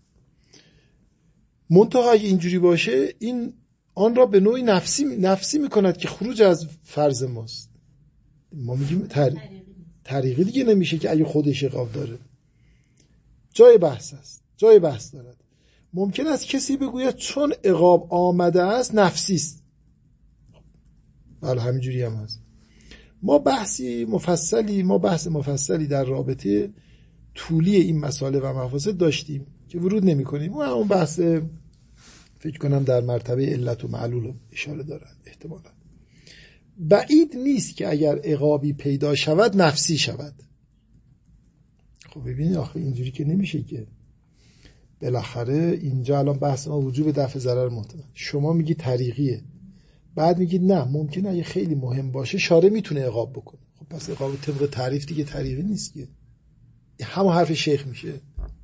منتها اگه اینجوری باشه این آن را به نوعی نفسی میکند که خروج از فرض ماست. ما میگیم طریقی دیگه نمیشه که اگه خودش عقاب داره. جای بحث است، جای بحث دارد. ممکن است کسی بگوید چون عقاب آمده است نفسی است. بله همینجوری هم هست. ما بحث مفصلی در رابطه طولی این مسائل و مفاسد داشتیم که ورود نمی کنیم. اون بحث فکر کنم در مرتبه علت و معلول اشاره دارد احتمالا. بعید نیست که اگر عقابی پیدا شود نفسی شود. خب ببینید آخه اینجوری که نمیشه که. بالاخره اینجا الان بحث ما وجوب دفع ضرر محتمل. شما میگی طریقیه، بعد میگید نه ممکنه اگه خیلی مهم باشه شارع میتونه عقاب بکنه. خب پس عقاب طبق تعریف دیگه طریقی نیست که. همون حرف شیخ میشه.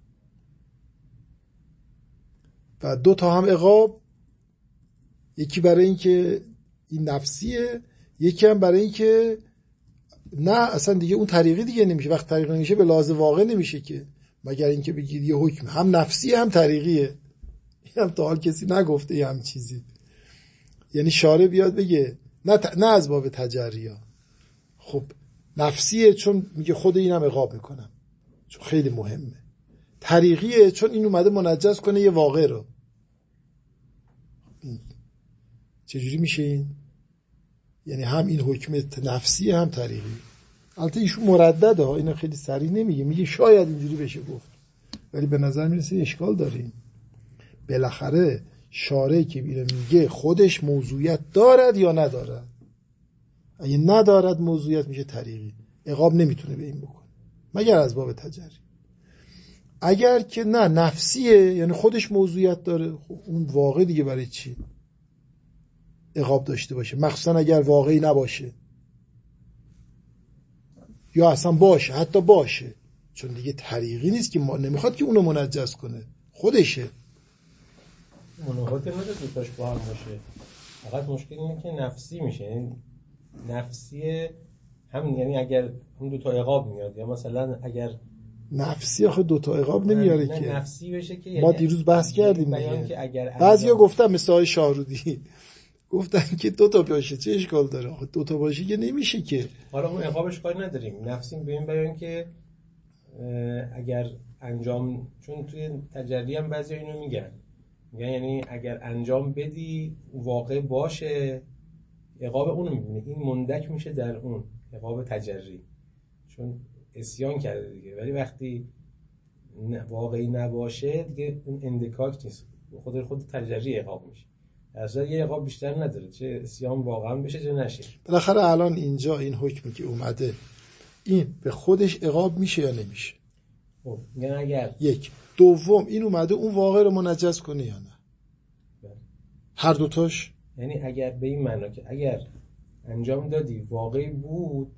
و 2 تا هم عقاب، یکی برای این که این نفسیه، یکی هم برای این که نه اصلا دیگه اون طریقی دیگه نمیشه. وقت طریقی نمیشه به لحاظ واقع نمیشه که، مگر اینکه بگید یه حکم هم نفسیه هم طریقیه. این هم تا حال کسی نگفته یه هم چیزی. یعنی شارع بیاد بگه نه از باب تجریا، خب نفسیه چون میگه خود اینم عقاب میکنم چون خیلی مهمه، طریقیه چون این اومده منجز کنه یه واقع رو. چجوری میشه این؟ یعنی هم این حکم نفسیه هم طریقی. البته ایشون مردده ها، اینو خیلی سریع نمیگه، میگه شاید اینجوری بشه گفت، ولی به نظر میرسه اشکال داریم. بالاخره شارع که میگه خودش موضوعیت دارد یا ندارد، اگه ندارد موضوعیت میشه طریقی، عقاب نمیتونه به این بکنه مگر از باب تجری. اگر که نه نفسیه یعنی خودش موضوعیت داره، خب اون واقع دیگه برای چی عقاب داشته باشه، مخصوصا اگر واقعی نباشه یا اصلا باشه، حتی باشه، چون دیگه طریقی نیست که ما نمیخواد که اونو منجز کنه، خودشه. مناهات نداره دوتاش با هم باشه، فقط مشکل اینه که نفسی میشه. یعنی نفسی همین، یعنی اگر اون 2 تا عقاب میاد، یا مثلا اگر نفسی آخه 2 تا عقاب نمیاره نه که نفسی بشه که ما دیروز بحث کردیم بعضیا گفتن مثل آقای شاهرودی گفتن که 2 تا باشه چه اشکال داره، آخه 2 تا باشه که نمیشه که. حالا اون عقابش کاری نداریم، نفسی به این بیان که اگر انجام، چون توی تجلی هم بعضی اینو میگن یعنی اگر انجام بدی واقع باشه، عقاب اونو میبینه، این مندک میشه در اون عقاب تجری، چون عصیان کرده دیگه. ولی وقتی واقعی نباشه دیگه اون اندکاک نیست، خود تجری عقاب میشه، اصلا یه عقاب بیشتر نداره، چه عصیان واقعا بشه چه نشه. بالاخره الان اینجا این حکمی که اومده این به خودش عقاب میشه یا نمیشه؟ خب یعنی اگر یک، دوم این اومده اون واقع رو منجز کنه یا نه؟ هر دوتاش. یعنی اگر به این معنا که اگر انجام دادی واقعی بود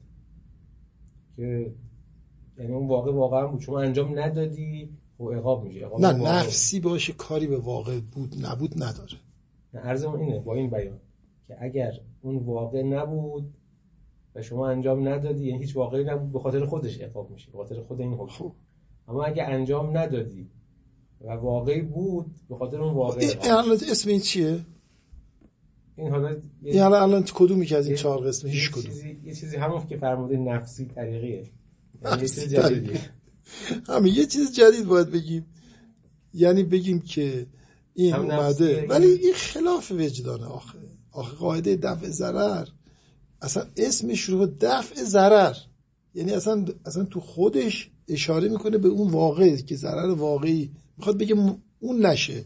که یعنی اون واقع واقعا بود، چون انجام ندادی و عقاب میشه. نه نفسی باشه کاری به واقع بود نبود نداره. نه عرضمون اینه با این بیان که اگر اون واقع نبود و شما انجام ندادی، یعنی هیچ واقعی نبود، به خاطر خودش عقاب میشه، به خاطر خود این حکم. اما اگه انجام ندادی و واقعی بود، به خاطر اون واقع الان اسم این چیه؟ این حالا الان کدومی که از این 4 قسم؟ هیچ کدوم. یه چیزی همون که فرمودین نفسی طریقیه، یعنی یه چیز جدیدیه. همین یه چیز جدید باید بگیم، یعنی بگیم که این اومده ولی این خلاف وجدانه. آخه قاعده دفع ضرر اصلا اسمش رو دفع ضرر، یعنی اصلا تو خودش اشاره میکنه به اون واقعی که ضرر واقعی میخواد بگه اون نشه.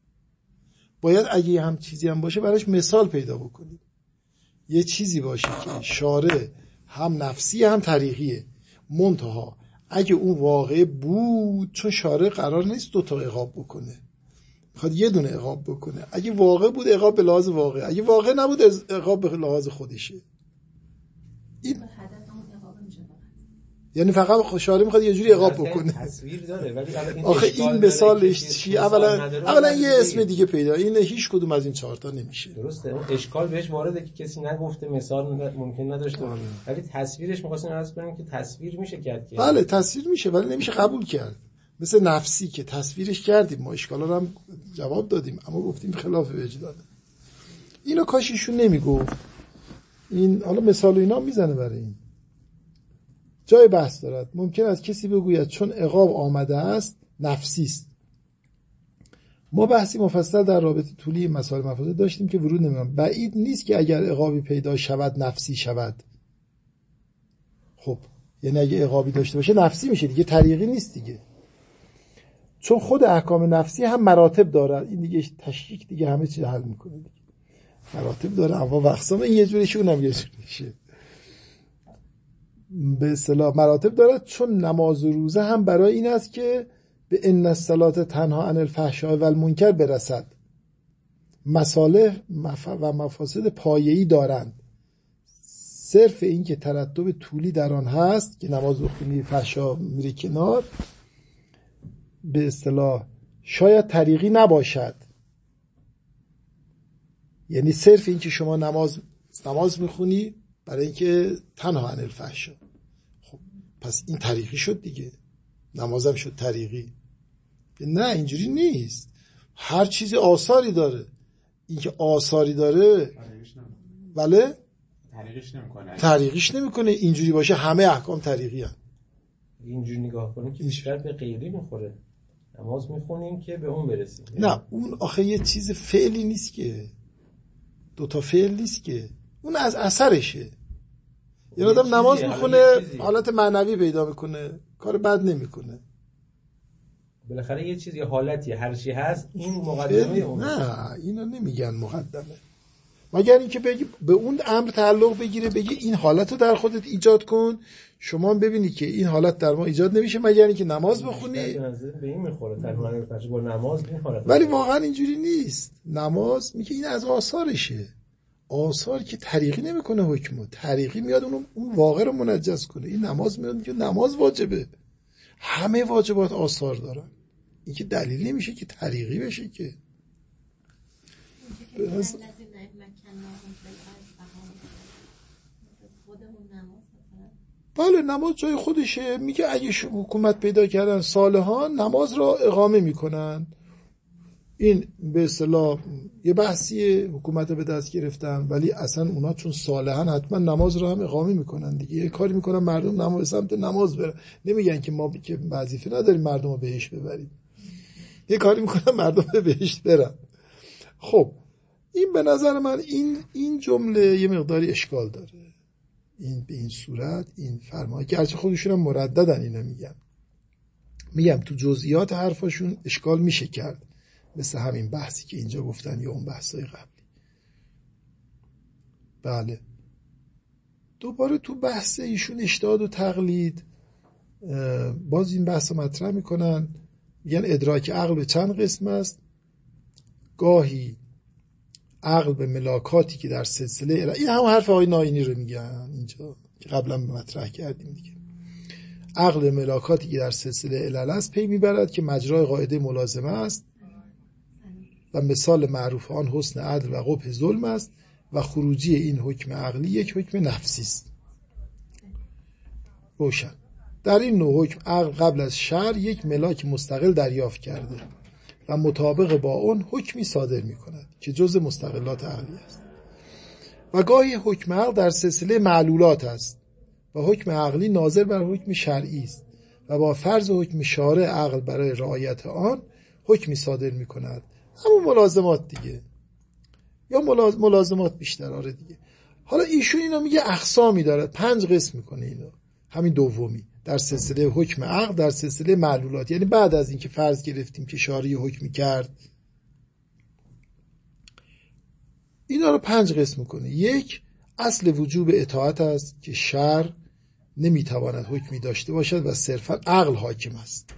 باید اگه هم چیزی هم باشه براش مثال پیدا بکنید، یه چیزی باشه که شارع هم نفسی هم طریقیه، منتها اگه اون واقع بود، چون شارع قرار نیست 2 تا عقاب بکنه، میخواد یه دونه عقاب بکنه. اگه واقع بود عقاب به لحاظ واقع، اگه واقع نبود عقاب به لحاظ خودشه. این یعنی فقط شارع میخواد یه جوری عقاب بکنه. تصویر داره ولی آخه این مثالش چی؟ اولا یه اسم دیگه پیدا، این هیچ کدوم از این 4 تا نمیشه. درسته، اون اشکال بهش وارده که کسی نگفته، مثال ممکن نداشته، ولی تصویرش می‌خواستیم عرض کنیم که تصویر میشه کرد که بله تصویر میشه، ولی نمیشه قبول کرد. مثل نفسی که تصویرش کردیم، ما اشکالا رو هم جواب دادیم، اما گفتیم خلاف وجدانه. اینو کاش ایشون نمیگفت. این حالا مثال اینا میزنه برای این جای بحث دارد. ممکن است کسی بگوید چون عقاب آمده است نفسی است. ما بحثی مفصل در رابطه طولی مسائل مفاسد داشتیم که ورود نمی‌کنم. بعید نیست که اگر عقابی پیدا شود نفسی شود. خب یعنی اگه عقابی داشته باشه نفسی میشه دیگه، طریقی نیست دیگه، چون خود احکام نفسی هم مراتب داره. این دیگه تشکیک دیگه همه چیز حل میکنه دیگه. مراتب داره، اما و اقسام، این یه جوریشه اونم یه جوریشه. به اصطلاح مراتب دارد، چون نماز و روزه هم برای این است که به ان الصلاة تنها عن الفحشاء و المنکر برسد. مصالح و مفاسد پایه‌ای دارند. صرف این که ترتب طولی در آن هست که نماز بخونی فحشا میره کنار، به اصطلاح شاید طریقی نباشد. یعنی صرف این که شما نماز میخونی برای اینکه تنها عن الفحشا، خب پس این طریقی شد دیگه، نمازم شد طریقی. نه اینجوری نیست، هر چیزی آثاری داره. این که آثاری داره بله طریقیش نمیکنه. اینجوری باشه همه احکام طریقی هست. اینجوری نگاه کنیم که بیشتر به غیری میخوره. نماز میخونیم که به اون برسیم. نه اون آخه یه چیز فعلی نیست که، دوتا فعل نیست که، اون از اثرشه. یه آدم نماز میخونه حالت معنوی پیدا میکنه، کار بد نمیکنه. بالاخره یه چیزی حالتی هر چی هست این مقدمه اون. نه اینا نمیگن مقدمه، مگر اینکه بگی به اون امر تعلق بگیره، بگی این حالت رو در خودت ایجاد کن، شما ببینی که این حالت در ما ایجاد نمیشه مگر اینکه نماز بخونی. به این میخوره تنوع پشه با نماز این حالت. ولی واقعا اینجوری نیست. نماز میگه این از آثارشه، آثار که طریقی نمیکنه حکمو، طریقی میاد اون واقع رو منجس کنه. این نماز میاد میگه نماز واجبه، همه واجبات آثار دارن. این که دلیل نمیشه که طریقی بشه که. بله نماز جای خودشه. میگه اگه حکومت پیدا کردن صالحان نماز را اقامه میکنن. این به اصطلاح یه بحثیه، حکومت به دست گرفتن ولی اصلا اونا چون صالحان حتما نماز را هم اقامه میکنن دیگه. یه کاری میکنن مردم نماز سمت نماز برن. نمیگن که ما که وظیفه نداریم مردم رو بهشت ببریم، یه کاری میکنن مردم به بهشت برن. خب این به نظر من این جمله یه مقداری اشکال داره. این به این صورت این فرمایش که هرچه خودشون هم مرددن اینا میگم تو جزئیات حرفاشون اشکال میشه کرد، مثل همین بحثی که اینجا گفتن یا اون بحثای قبلی. بله دوباره تو بحث ایشون اجتهاد و تقلید باز این بحث مطرح میکنن، میگن ادراک عقل به چند قسم است. گاهی عقل به ملاکاتی که در سلسله این هم حرف آقای ناینی رو میگن اینجا که قبلا مطرح کردیم دیگه. عقل ملاکاتی که در سلسله علل است پی میبرد که مجرای قاعده ملازمه است و مثال معروف آن حسن عدل و قبح ظلم است و خروجی این حکم عقلی یک حکم نفسی است. روشن. در این نوع حکم عقل قبل از شرع یک ملاک مستقل دریافت کرده و مطابق با اون حکمی صادر می کند که جز مستقلات عقلی است. و گاهی حکم عقل در سلسله معلولات است و حکم عقلی ناظر بر حکم شرعی است و با فرض حکم شارع عقل برای رعایت آن حکمی صادر می کند. همون ملازمات دیگه، یا ملازمات بیشتر. آره دیگه. حالا ایشون اینا میگه اقسامی داره، 5 قسم میکنه اینا. همین دومی در سلسله حکم عقل در سلسله معلولات، یعنی بعد از اینکه فرض گرفتیم که شارع حکمی کرد اینا رو 5 قسم میکنه. 1 اصل وجوب اطاعت است که شرع نمیتواند حکمی داشته باشد و صرفا عقل حاکم است.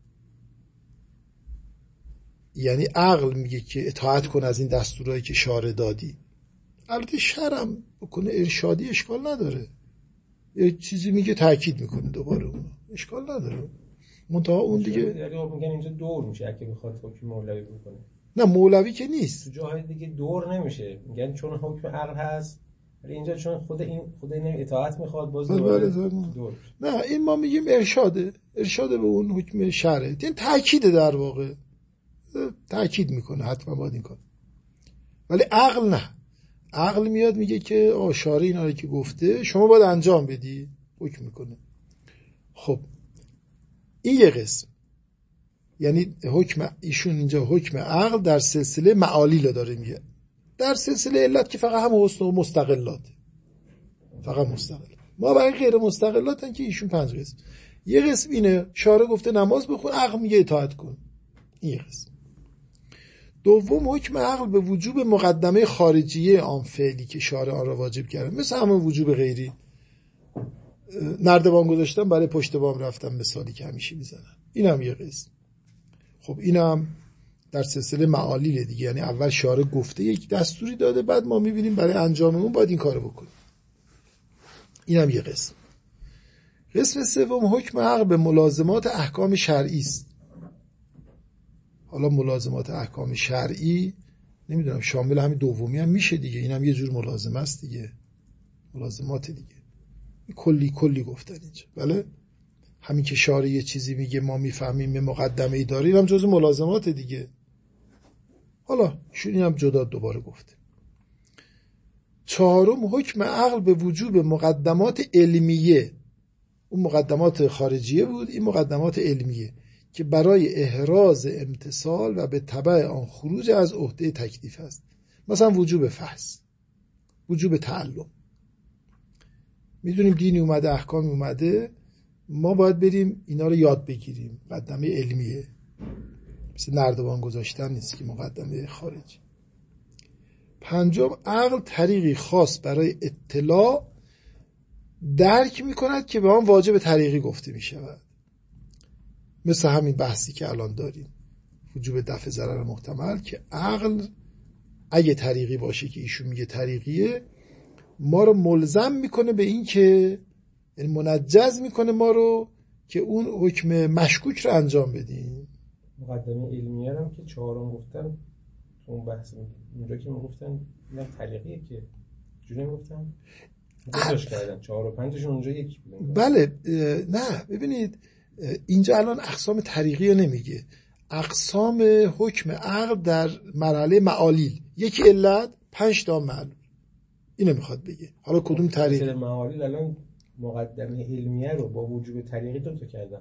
یعنی عقل میگه که اطاعت کن از این دستورایی که شارع دادی. البته شرع هم بکنه ارشادی اشکال نداره، یه چیزی میگه تاکید میکنه دوباره اون اشکال نداره. منتها اون دیگه میگن اینجا دور میشه اگه بخواد حکم مولوی بکنه. نه مولوی که نیست، تو جاهای دیگه دور نمیشه، میگن چون حکم عقل هست ولی اینجا چون خود این اطاعت میخواد باز دوباره دور. نه این ما میگیم ارشاد به اون حکم شرعه، این تاکید در واقع تاکید میکنه حتما باید این کار. ولی عقل نه، عقل میاد میگه که شارع اینا رو که گفته شما باید انجام بدی، حکم میکنه. خب این یه قسم، یعنی حکم ایشون اینجا حکم عقل در سلسله معالیل داره میگه. در سلسله علت که فقط هم حسن و مستقلات، فقط مستقل. ما برای غیر مستقلاتن که ایشون 5 قسم. یه قسم اینه شارع گفته نماز بخون، عقل میگه اطاعت کن. این یه قسم. دوم حکم عقل به وجوب مقدمه خارجیه آن فعلی که شارع آن را واجب کرده، مثل همون وجوب غیری. نردبان گذاشتن برای پشت بام رفتن، مثالی که همیشه میزنن. این هم یه قسم. خب این هم در سلسله معالیل دیگه، یعنی اول شارع گفته یک دستوری داده، بعد ما میبینیم برای انجام اون باید این کارو بکنیم. اینم یه قسم. قسم سوم حکم عقل به ملازمات احکام شرعی است. حالا ملازمات احکام شرعی نمیدونم شامل همین دومی هم میشه دیگه، اینم یه جور ملازمه است دیگه، ملازمات دیگه، کلی گفتن اینجا. بله همین که شارع یه چیزی میگه ما میفهمیم، مقدمه ای داره، اینم جزء ملازمات دیگه. حالا ایشون اینم جدا دوباره گفته. چهارم حکم عقل به وجوب مقدمات علمیه. اون مقدمات خارجیه بود، این مقدمات علمیه که برای احراز امتثال و به تبع آن خروج از عهده تکلیف است. مثلا وجوب فحص، وجوب تعلم. میدونیم دینی اومده، احکامی اومده، ما باید بریم اینا رو یاد بگیریم. مقدمه علمیه، مثل نردبان گذاشتن نیست که مقدمه خارجی. پنجم عقل طریقی خاص برای اطلاع درک میکند که به آن واجب طریقی گفته میشود. مثل همین بحثی که الان داریم، وجوب دفع ضرر محتمل، که عقل اگه طریقی باشه که ایشون میگه طریقیه، ما رو ملزم میکنه به این که، یعنی منجز میکنه ما رو که اون حکم مشکوک رو انجام بدیم. مقدمه علمیه هم که چهارم گفتن اون بحث اونجا که میگفتن نه طریقیه که جوری میگفتن گذاشت کردن 4 و 5شون اونجا یکی بودن. بله نه ببینید اینجا الان اقسام طریقی نمیگه، اقسام حکم عقل در مرحله معالیل، یکی علت 5 تا معلول، اینو میخواد بگه. حالا کدوم طریق؟ مثل معالیل الان مقدمه علمیه رو با وجوب طریقی دوتا کردن.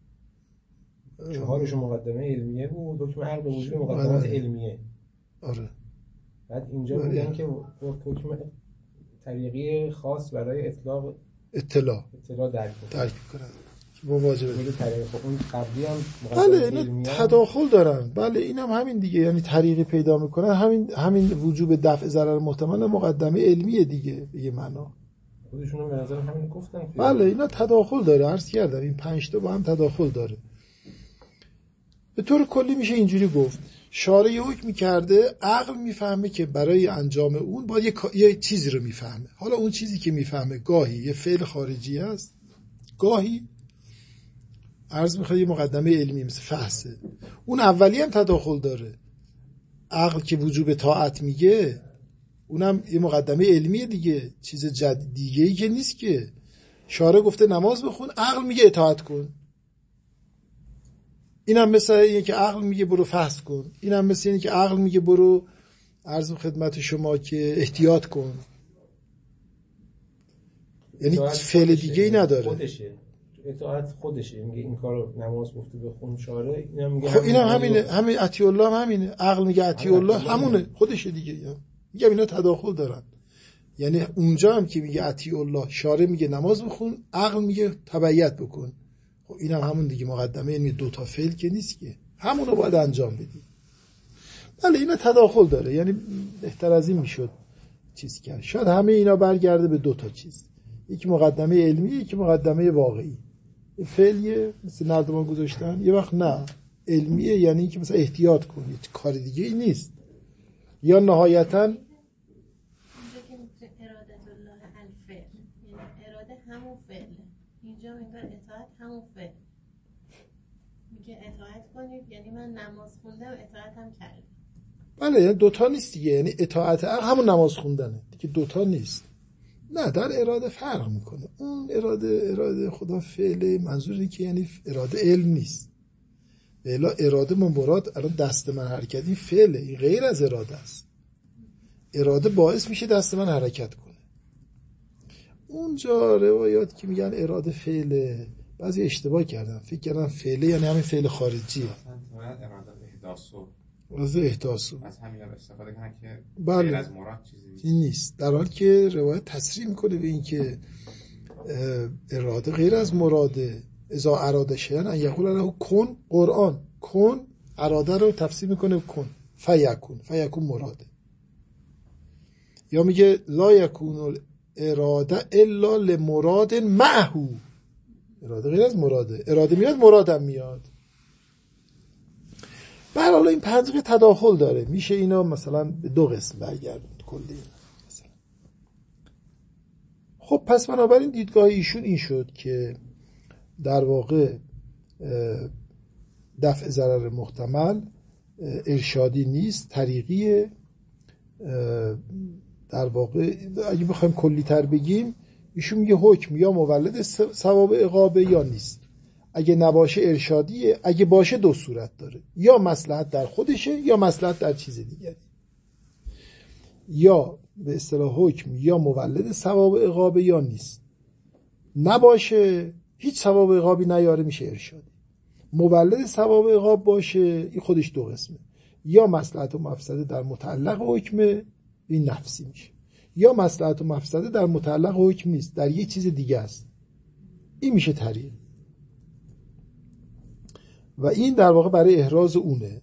4 مقدمه علمیه بود، حکم عقل به وجوب مقدمات علمیه. آره. بعد اینجا میگن که حکم طریقی خاص برای اطلاع درک کنن با واجبه طریقی. خب اون قبلی هم بله اینا تداخل دارن. بله اینم همین دیگه، یعنی طریقی پیدا میکنن، همین وجوب دفع ضرر محتمل مقدمه علمیه دیگه، به معنا خودشون به نظر همین گفتن. بله اینا تداخل داره، عرض کردم این 5 تا با هم تداخل داره. به طور کلی میشه اینجوری گفت شارع حکم کرده، عقل میفهمه که برای انجام اون باید یه چیزی رو میفهمه. حالا اون چیزی که میفهمه گاهی یه فعل خارجی است، گاهی عرض میخواد یه مقدمه علمی مثل فحصه. اون اولی هم تداخل داره، عقل که وجوب طاعت میگه اونم یه مقدمه علمیه دیگه، چیز دیگه‌ای که نیست که. شارع گفته نماز بخون، عقل میگه اطاعت کن. اینم مثل اینه که عقل میگه برو فحص کن، اینم مثل اینه که عقل میگه برو عرض خدمت شما که احتیاط کن. یعنی فعل دیگه ای نداره. خودشه. اطاعت خودشه، میگه این کارو نماز گفته بخون شارع، اینم میگه خب اینم همینه، همین اطیع الله هم همینه، عقل میگه اطیع الله همونه، خودشه دیگه. میگم اینا تداخل دارن. یعنی اونجا هم که میگه اطیع الله، شارع میگه نماز بخون، عقل میگه تبعیت بکن. خب اینم همون دیگه مقدمه، یعنی 2 تا فعل که نیست که، همونو باید انجام بدی. بله اینا تداخل داره، یعنی بهتر از این میشد چیز کرد. شاید همه اینا برگرده به 2 تا چیز، یکی مقدمه علمی، یکی مقدمه واقعی. فعلیه مثل نردبان گذاشتن، یه وقت نه علمیه، یعنی اینکه مثلا احتیاط کنید، کار دیگه ای نیست. یا نهایتاً اینجا که اراده الله الفعل، یعنی اراده همون فعله، اینجا میگه اطاعت همون فعل، میگه اطاعت کنید، یعنی من نماز خوندم اطاعتم کردم. بله یعنی 2 تا نیست دیگه، یعنی اطاعت همون نماز خوندنه دیگه، 2 تا نیست. نه در اراده فرق میکنه. اون اراده خدا فعله، منظور اینه که یعنی اراده علم نیست. بلا اراده من مراد الان دست من حرکت، این فعله، این غیر از اراده است. اراده باعث میشه دست من حرکت کنه. اونجا روایات که میگن اراده فعله، بعضی اشتباه کردن، فکر کردن فعله یعنی همین فعل خارجیه. از احداثو از همین استفاده کنن که بله. غیر از مراد چیزی نیست، در حالی که روایت تصریح میکنه به این که اراده غیر از مراده. اذا اراده شیئا ان یقول له کن، قرآن کن اراده رو تفسیر میکنه کن فیکون مراده. یا میگه لا یکون اراده الا لمراد معه، اراده غیر از مراده، اراده میاد مرادم میاد. برحال این 5 تداخل داره، میشه اینا مثلا به 2 قسم برگردوند کلی. مثلا خب پس بنابراین دیدگاه ایشون این شد که در واقع دفع ضرر محتمل ارشادی نیست، طریقیه. در واقع اگه بخوایم کلی تر بگیم، ایشون میگه حکم یا مولد ثواب عقابه یا نیست. اگه نباشه ارشادیه، اگه باشه دو صورت داره، یا مصلحت در خودشه یا مصلحت در چیز دیگری. یا به اصطلاح حکم یا مولد ثواب عقابه یا نیست. نباشه هیچ ثواب عقابی نیاره، میشه ارشادی. مولد ثواب عقاب باشه، این خودش دو قسمه، یا مصلحت و مفسده در متعلق حکمه، این نفسی میشه، یا مصلحت و مفسده در متعلق حکم نیست، در یه چیز دیگه است، این میشه طریق. و این در واقع برای احراز اونه.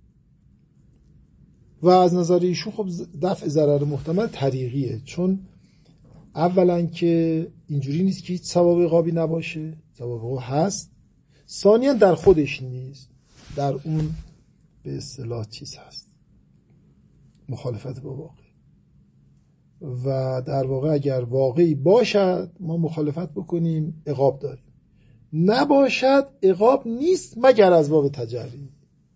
و از نظر ایشون خب دفع ضرر محتمل طریقیه، چون اولا که اینجوری نیست که هیچ ثواب عقابی نباشه، ثواب عقاب هست. ثانیاً در خودش نیست، در اون به اصطلاح چیز هست، مخالفت با واقع. و در واقع اگر واقعی باشد ما مخالفت بکنیم عقاب داریم، نباشد عقاب نیست مگر از باب تجری.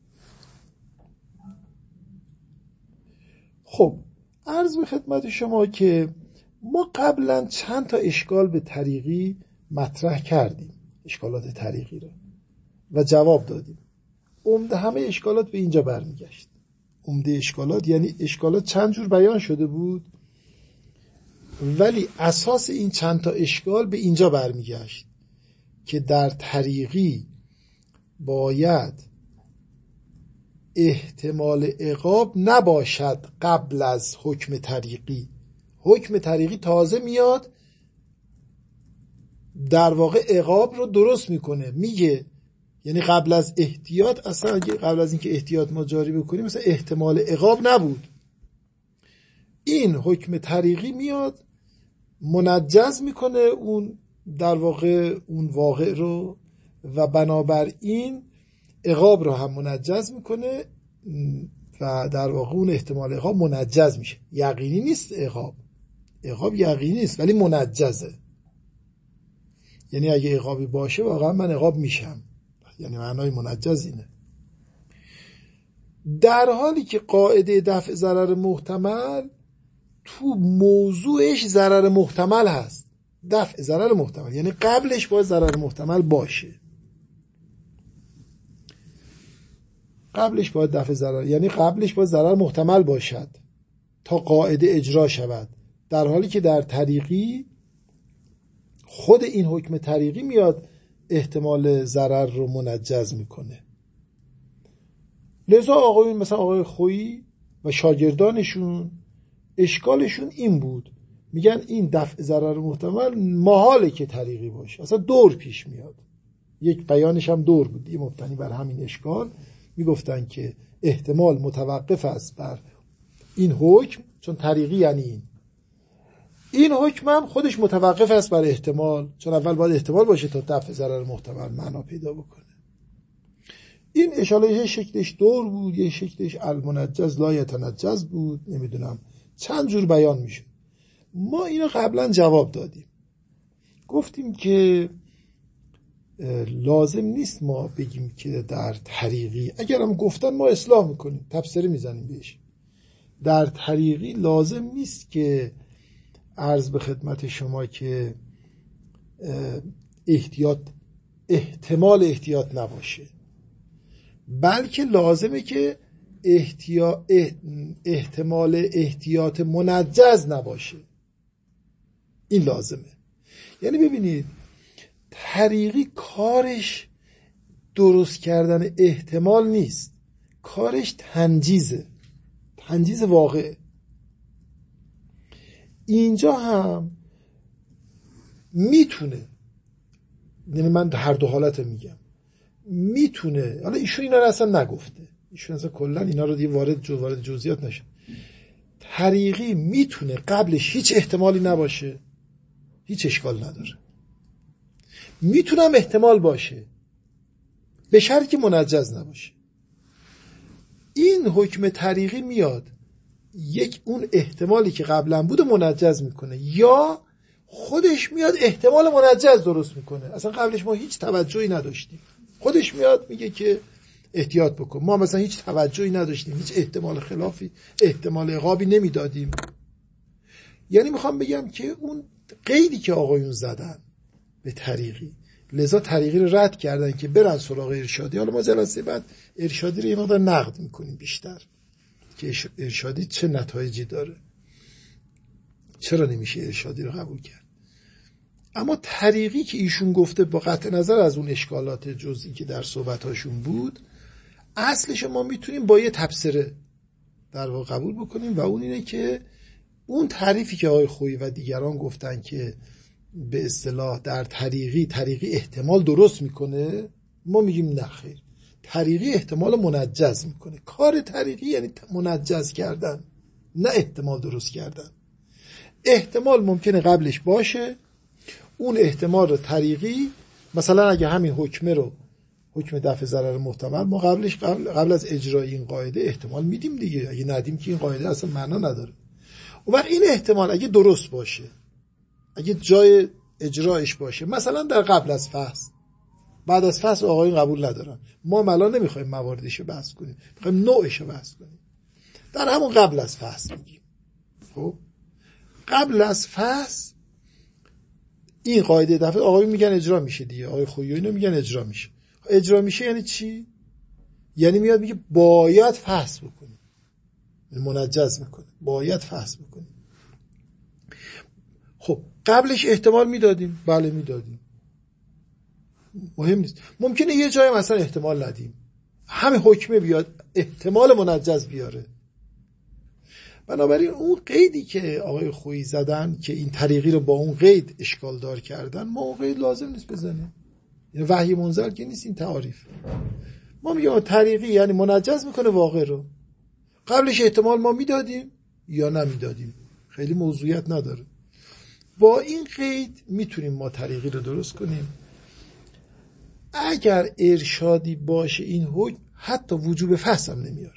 خب عرض به خدمت شما که ما قبلا چند تا اشکال به طریقی مطرح کردیم، اشکالات طریقی رو، و جواب دادیم. عمده همه اشکالات به اینجا برمیگشت. عمده اشکالات یعنی اشکالات چند جور بیان شده بود، ولی اساس این چند تا اشکال به اینجا برمیگشت که در طریقی باید احتمال عقاب نباشد قبل از حکم طریقی. حکم طریقی تازه میاد در واقع عقاب رو درست میکنه، میگه یعنی قبل از احتیاط، اصلا قبل از اینکه احتیاط ما جاری بکنیم مثلا احتمال عقاب نبود. این حکم طریقی میاد منجز میکنه اون در واقع اون واقع رو، و بنابراین عقاب رو هم منجز میکنه و در واقع اون احتمال عقاب منجز میشه. یقینی نیست عقاب یقینی نیست ولی منجزه، یعنی اگه عقابی باشه واقعا من عقاب میشم، یعنی معنای منجز اینه. در حالی که قاعده دفع ضرر محتمل تو موضوعش ضرر محتمل هست، دفع ضرر محتمل یعنی قبلش باید ضرر محتمل باشه، قبلش باید دفع ضرر یعنی قبلش باید ضرر محتمل باشد تا قاعده اجرا شود، در حالی که در طریقی خود این حکم طریقی میاد احتمال ضرر رو منجز میکنه. لذا آقایون مثلا آقای خویی و شاگردانشون اشکالشون این بود، میگن این دفع ضرر محتمل محاله که طریقی باشه، اصلا دور پیش میاد. یک بیانش هم دور بود، یه مبتنی بر همین اشکال میگفتن که احتمال متوقف است بر این حکم، چون طریقی یعنی این حکم هم خودش متوقف است بر احتمال، چون اول باید احتمال باشه تا دفع ضرر محتمل معنا پیدا بکنه. این اشاره یه شکلش دور بود، یه شکلش المنجز لا یتنجز بود، نمیدونم چند جور بیان میشه. ما اینو قبلا جواب دادیم، گفتیم که لازم نیست ما بگیم که در طریقی، اگرم گفتن ما اصلاح میکنیم، تبصره میزنیم بهش. در طریقی لازم نیست که عرض به خدمت شما که احتمال احتیاط نباشه، بلکه لازمه که احتمال احتیاط منجز نباشه. این لازمه. یعنی ببینید طریقی کارش درست کردن احتمال نیست، کارش تنجیزه، تنجیز واقع. اینجا هم میتونه، یعنی من هر دو حالت میگم، میتونه، حالا ایشون اینا رو اصلا نگفته، ایشون اصلا کلا اینا رو دیگه وارد جزئیات نشه. طریقی میتونه قبلش هیچ احتمالی نباشه، هیچ اشکال نداره، میتونم احتمال باشه به شرطی که منجز نباشه. این حکم طریقی میاد یک اون احتمالی که قبلا بود منجز میکنه، یا خودش میاد احتمال منجز درست میکنه. اصلا قبلش ما هیچ توجهی نداشتیم. خودش میاد میگه که احتیاط بکن. ما مثلا هیچ توجهی نداشتیم، هیچ احتمال خلافی، احتمال عقابی نمیدادیم. یعنی میخوام بگم که اون قیدی که آقایون زدن به طریقی، لذا طریقی رو رد کردن که برن سراغ ارشادی. حالا ما جلسه بعد ارشادی رو یه مقدار نقد میکنیم بیشتر که ارشادی چه نتایجی داره، چرا نمیشه ارشادی رو قبول کرد. اما طریقی که ایشون گفته با قطع نظر از اون اشکالات جزئی که در صحبتاشون بود، اصلش ما میتونیم با یه تبصره در واقع قبول بکنیم و اون اینه که اون تعریفی که آقای خویی و دیگران گفتن که به اصطلاح در طریقی احتمال درست میکنه، ما میگیم نه خیر، طریقی احتمال منجز میکنه. کار طریقی یعنی منجز کردن، نه احتمال درست کردن. احتمال ممکنه قبلش باشه، اون احتمال رو طریقی، مثلا اگه همین حکم دفع ضرر محتمل ما قبل از اجرای این قاعده احتمال میدیم دیگه، اگه ندیم که این قاعده اصلا معنا نداره. و وقت این احتمال اگه درست باشه، اگه جای اجرایش باشه، مثلا در قبل از فحص، بعد از فحص آقایون قبول ندارن، ما الان نمیخوایم مواردش رو بحث کنیم، میخوایم نوعش رو بحث کنیم. در همون قبل از فحص میگیم. خب قبل از فحص این قاعده دفعه آقایون میگن اجرا میشه دیگه، آقای خویی اینو میگن اجرا میشه. اجرا میشه یعنی چی؟ یعنی میاد میگه باید فحص بکنیم، منجز میکنه، باید فحص بکنیم. خب قبلش احتمال میدادیم؟ بله میدادیم، مهم نیست. ممکنه یه جای مثلا احتمال ندیم، همه حکمه بیاد احتمال منجز بیاره. بنابراین اون قیدی که آقای خویی زدن که این طریقی رو با اون قید اشکال دار کردن، ما اون قید لازم نیست بزنیم. یعنی وحی منزل که نیست این تعاریف. ما میگیم طریقی یعنی منجز میکنه واقع رو. قبلش احتمال ما میدادیم یا نمیدادیم، خیلی موضوعیت نداره. با این قید میتونیم ما طریقی رو درست کنیم. اگر ارشادی باشه این حکم حتی وجوب فحص هم نمیاره،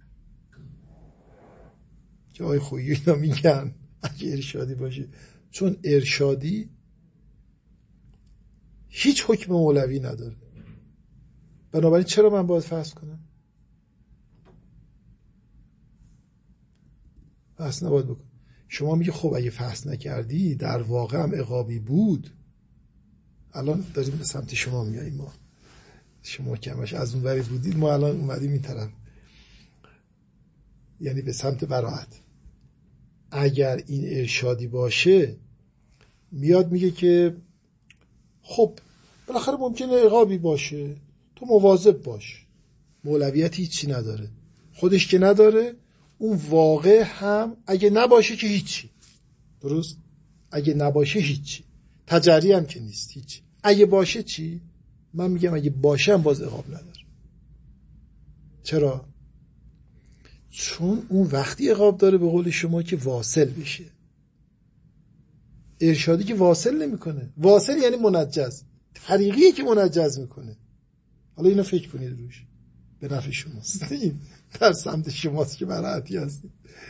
که آقای خویی اینا میگن اگه ارشادی باشه، چون ارشادی هیچ حکم مولوی نداره، بنابراین چرا من باید فحص کنم؟ فحص نباید بکن. شما میگه خب اگه فحص نکردی در واقع هم عقابی بود. الان داریم به سمت شما میاییم، ما شما کمش از اون وری بودید، ما الان اومدیم این طرف، یعنی به سمت براءت. اگر این ارشادی باشه میاد میگه که خب بالاخره ممکنه عقابی باشه، تو مواظب باش. مولویت هیچی نداره، خودش که نداره، اون واقع هم اگه نباشه که هیچی. درست؟ اگه نباشه هیچی، تجری هم که نیست هیچی. اگه باشه چی؟ من میگم اگه باشه هم باز عقاب نداره. چرا؟ چون اون وقتی عقاب داره به قول شما که واصل بشه. ارشادی که واصل نمیکنه. واصل یعنی منجز، طریقیه که منجز میکنه. حالا اینو فکر کنید روش، به نفع شماست، این در سمت شماست که براعتی هستید.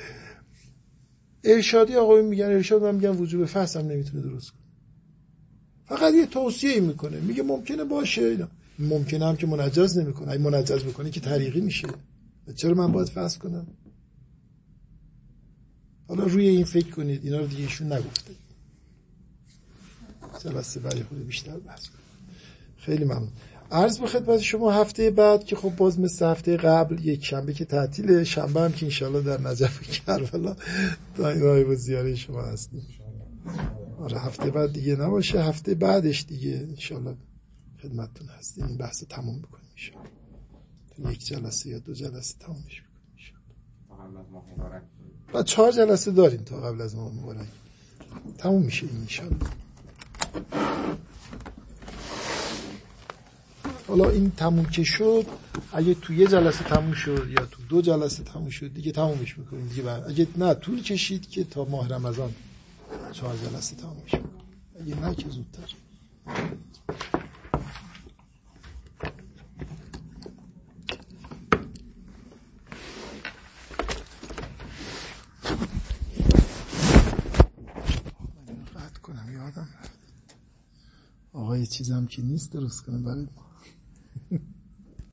ارشادی آقایون میگن ارشاد، من میگم وجوب فحص هم نمیتونه درست کنه، فقط یه توصیه میکنه، میگه ممکنه باشه اینا. ممکنه هم که منجز نمیکنه. اگه منجز بکنه که طریقی میشه، چرا من باید فحص کنم؟ حالا روی این فکر کنید، اینا رو دیگه ایشون نگفته. جلسه برای خود بیشتر بحث کنید. خیلی ممنون. عرض به خدمت شما هفته بعد که خب باز مثل هفته قبل یک شنبه که تعطیله، شنبه هم که انشالله در نجف و کربلا دایره و زیاره شما هستیم. آره هفته بعد دیگه نباشه، هفته بعدش دیگه انشالله خدمتتون هستیم. این بحث تموم بکنیم انشالله، تو یک جلسه یا دو جلسه تمومش بکنیم انشالله. بعد 4 جلسه داریم تا قبل از ماه مبارک تموم میشه این انشالله. حالا این تموم که شد، اگه تو یه جلسه تموم شد یا تو 2 جلسه تموم شد دیگه تمومش میکنیم دیگه. اگه نه طول کشید که تا ماه رمضان 4 جلسه تمومش میکنیم، اگه نه که زودتر. من قطع کنم یا چیزم که نیست درست کنه برای ما.